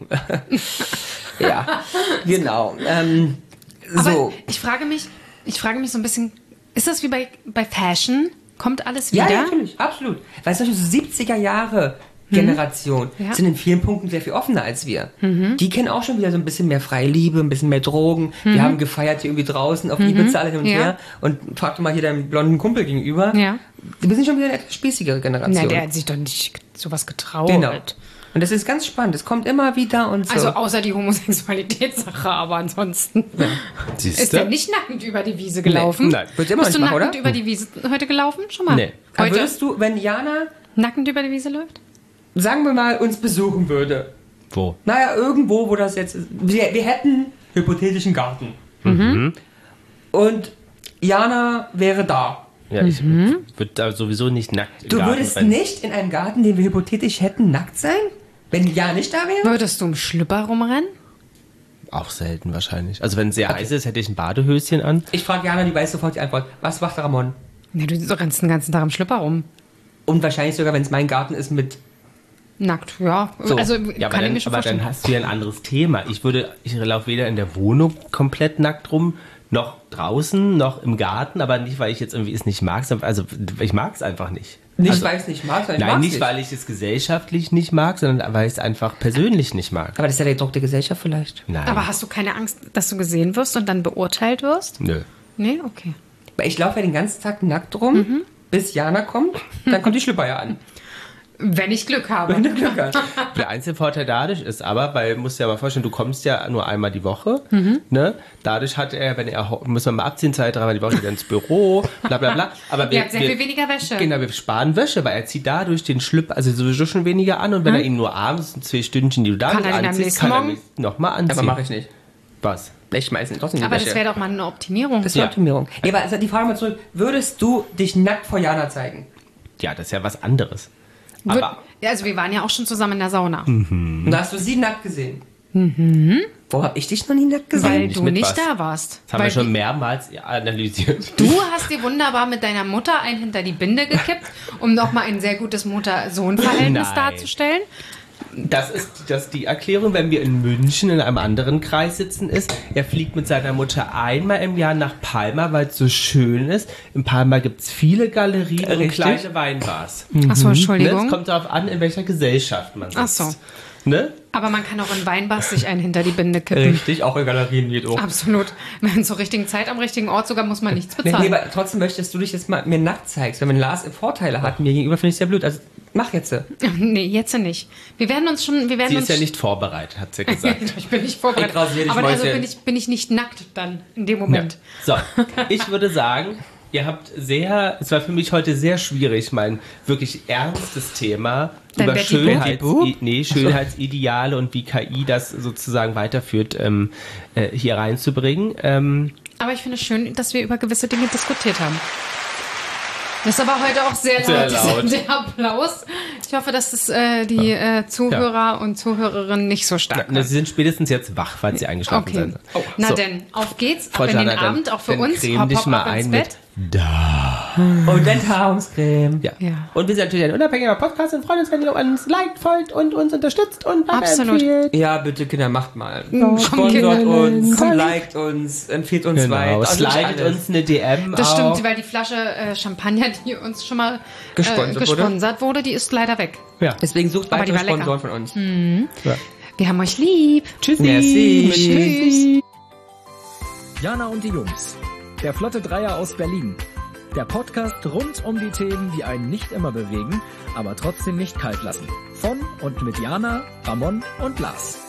Ja, genau. Ähm, Aber so. ich frage mich, ich frage mich so ein bisschen, ist das wie bei, bei Fashion? Kommt alles wieder? Ja, ja, natürlich, absolut. Weil solche so siebziger Jahre Generation Ja. sind in vielen Punkten sehr viel offener als wir. Die kennen auch schon wieder so ein bisschen mehr freie Liebe, ein bisschen mehr Drogen. Wir haben gefeiert hier irgendwie draußen auf Ibiza alle hin und Ja. her. Und frag doch mal hier deinen blonden Kumpel gegenüber. Ja. Wir sind schon wieder eine etwas spießigere Generation. Na, der hat sich doch nicht sowas getraut. genau. Und das ist ganz spannend. Es kommt immer wieder und so. Also außer die Homosexualitätssache, aber ansonsten Siehst ist du? der nicht nackend über die Wiese gelaufen. Nein. Wird immer Bist du nicht machen, nackend oder? über die Wiese heute gelaufen? Schon mal? Nee. Aber Heute würdest du, wenn Jana, nackend über die Wiese läuft? sagen wir mal, uns besuchen würde, Wo? naja, irgendwo, wo das jetzt ist. Wir, wir hätten hypothetischen Garten. Mhm. Und Jana wäre da. Ja, ich würde da sowieso nicht nackt im Du Garten würdest rennen. nicht in einem Garten, den wir hypothetisch hätten, nackt sein? Wenn Jana nicht da wäre? Würdest du im Schlüpper rumrennen? Auch selten wahrscheinlich. Also wenn es sehr heiß ist, hätte ich ein Badehöschen an. Ich frage Jana, die weiß sofort die Antwort. Was macht Ramon? Ja, du rennst den ganzen Tag im Schlüpper rum. Und wahrscheinlich sogar, wenn es mein Garten ist, mit. Nackt, ja. So. Also Ja, aber, kann ich dann, mir schon aber vorstellen. dann hast du ja ein anderes Thema. Ich würde, ich laufe weder in der Wohnung komplett nackt rum, noch draußen, noch im Garten, aber nicht, weil ich jetzt irgendwie es nicht mag, sondern also ich mag es einfach nicht. Nicht, also, weil ich es nicht mag, sondern ich Nein, mag's nicht, weil ich es gesellschaftlich nicht mag, sondern weil ich es einfach persönlich nicht mag. Aber das ist ja der Druck der Gesellschaft vielleicht. Nein. Aber hast du keine Angst, dass du gesehen wirst und dann beurteilt wirst? Nö. Nee, okay. Weil ich laufe ja den ganzen Tag nackt rum, bis Jana kommt, dann kommt die Schlüpper ja an. Wenn ich Glück habe. Wenn du Glück hast. Der einzige Vorteil dadurch ist aber, weil, musst du dir mal vorstellen, du kommst ja nur einmal die Woche, mhm. ne? Dadurch hat er, wenn er, muss man mal abziehen, zwei, dreimal die Woche wieder ins Büro, bla bla bla. Aber wir, Ihr habt sehr wir, viel weniger Wäsche. Genau, wir sparen Wäsche, weil er zieht dadurch den Schlüpper, also sowieso schon weniger an und wenn Hm? er ihn nur abends, zwei Stündchen, die du da Kann er den am anziehst, nächsten kann er Morgen? nochmal anziehen. Aber mache ich nicht. Was? Ich schmeiße ihn trotzdem in die Aber Wäsche. das wäre doch mal eine Optimierung. Das ist eine Ja. Optimierung. Ja, aber also die Frage mal zurück. Würdest du dich nackt vor Jana zeigen? Ja, das ist ja was anderes. Wird- Aber ja, also wir waren ja auch schon zusammen in der Sauna. Und da hast du sie nackt gesehen? Mhm. Wo hab ich dich noch nie nackt gesehen? Weil nicht du mit nicht was. da warst. das haben Weil wir schon die- mehrmals analysiert. Du hast dir wunderbar mit deiner Mutter ein hinter die Binde gekippt, um nochmal ein sehr gutes Mutter-Sohn-Verhältnis Nein. darzustellen. Das ist das die Erklärung, wenn wir in München in einem anderen Kreis sitzen, ist, er fliegt mit seiner Mutter einmal im Jahr nach Palma, weil es so schön ist. In Palma gibt es viele Galerien und Richtig. kleine Weinbars. Achso, Ne? Es Entschuldigung. kommt darauf an, in welcher Gesellschaft man sitzt. Ach so. Ne? Aber man kann auch in Weinbars sich einen hinter die Binde kippen. Richtig, auch in Galerien geht auch. Absolut. Wenn zur richtigen Zeit am richtigen Ort sogar muss man nichts Nee, bezahlen. nee, aber trotzdem möchtest du dich jetzt mal mir nackt zeigst. Wenn Lars Vorteile hat mir gegenüber, finde ich sehr blöd. Also mach jetzt. Nee, jetzt nicht. Wir werden uns schon, wir werden Sie uns ist ja nicht vorbereitet, hat sie gesagt. ich bin nicht vorbereitet. Ich rasiere dich, Aber also Mäuschen. bin ich, bin ich nicht nackt dann in dem Moment. So, ich würde sagen, ihr habt sehr, es war für mich heute sehr schwierig, mein wirklich ernstes Thema Dein über Betty Boop? Schönheits Boop? nee, Schönheitsideale und wie K I das sozusagen weiterführt, ähm, äh, hier reinzubringen. Ähm, Aber ich finde es schön, dass wir über gewisse Dinge diskutiert haben. Das ist aber heute auch sehr, Sehr laut, laut. der Applaus. Ich hoffe, dass es äh, die äh, Zuhörer und Zuhörerinnen nicht so stark na, Sie sind spätestens jetzt wach, falls Sie eingeschlafen Okay. sind. Oh. Na So. denn, auf geht's, Frau ab in den Jana, dann- Abend, auch für dann uns. creme Hopp, dich hopp, mal ab ins ein Bett. mit da. Und Enthaarungscreme. Ja. Ja. Und wir sind natürlich ein unabhängiger Podcast und freuen uns, wenn ihr uns liked, folgt und uns unterstützt und Absolut. weiterempfiehlt. Ja, bitte Kinder, macht mal. Komm, Sponsort Kinder. uns, Komm. liked uns, empfiehlt uns Genau, weiter. Also nicht slidet alles. uns eine D M Das auch. stimmt, weil die Flasche äh, Champagner, die uns schon mal äh, Gesponsert wurde. gesponsert wurde, die ist leider weg. Ja. Deswegen sucht Aber die weitere war lecker. Sponsoren von uns. Ja. Wir haben euch lieb. Tschüssi. Merci. Tschüss. Jana und die Jungs. Der Flotte Dreier aus Berlin. Der Podcast rund um die Themen, die einen nicht immer bewegen, aber trotzdem nicht kalt lassen. Von und mit Jana, Ramon und Lars.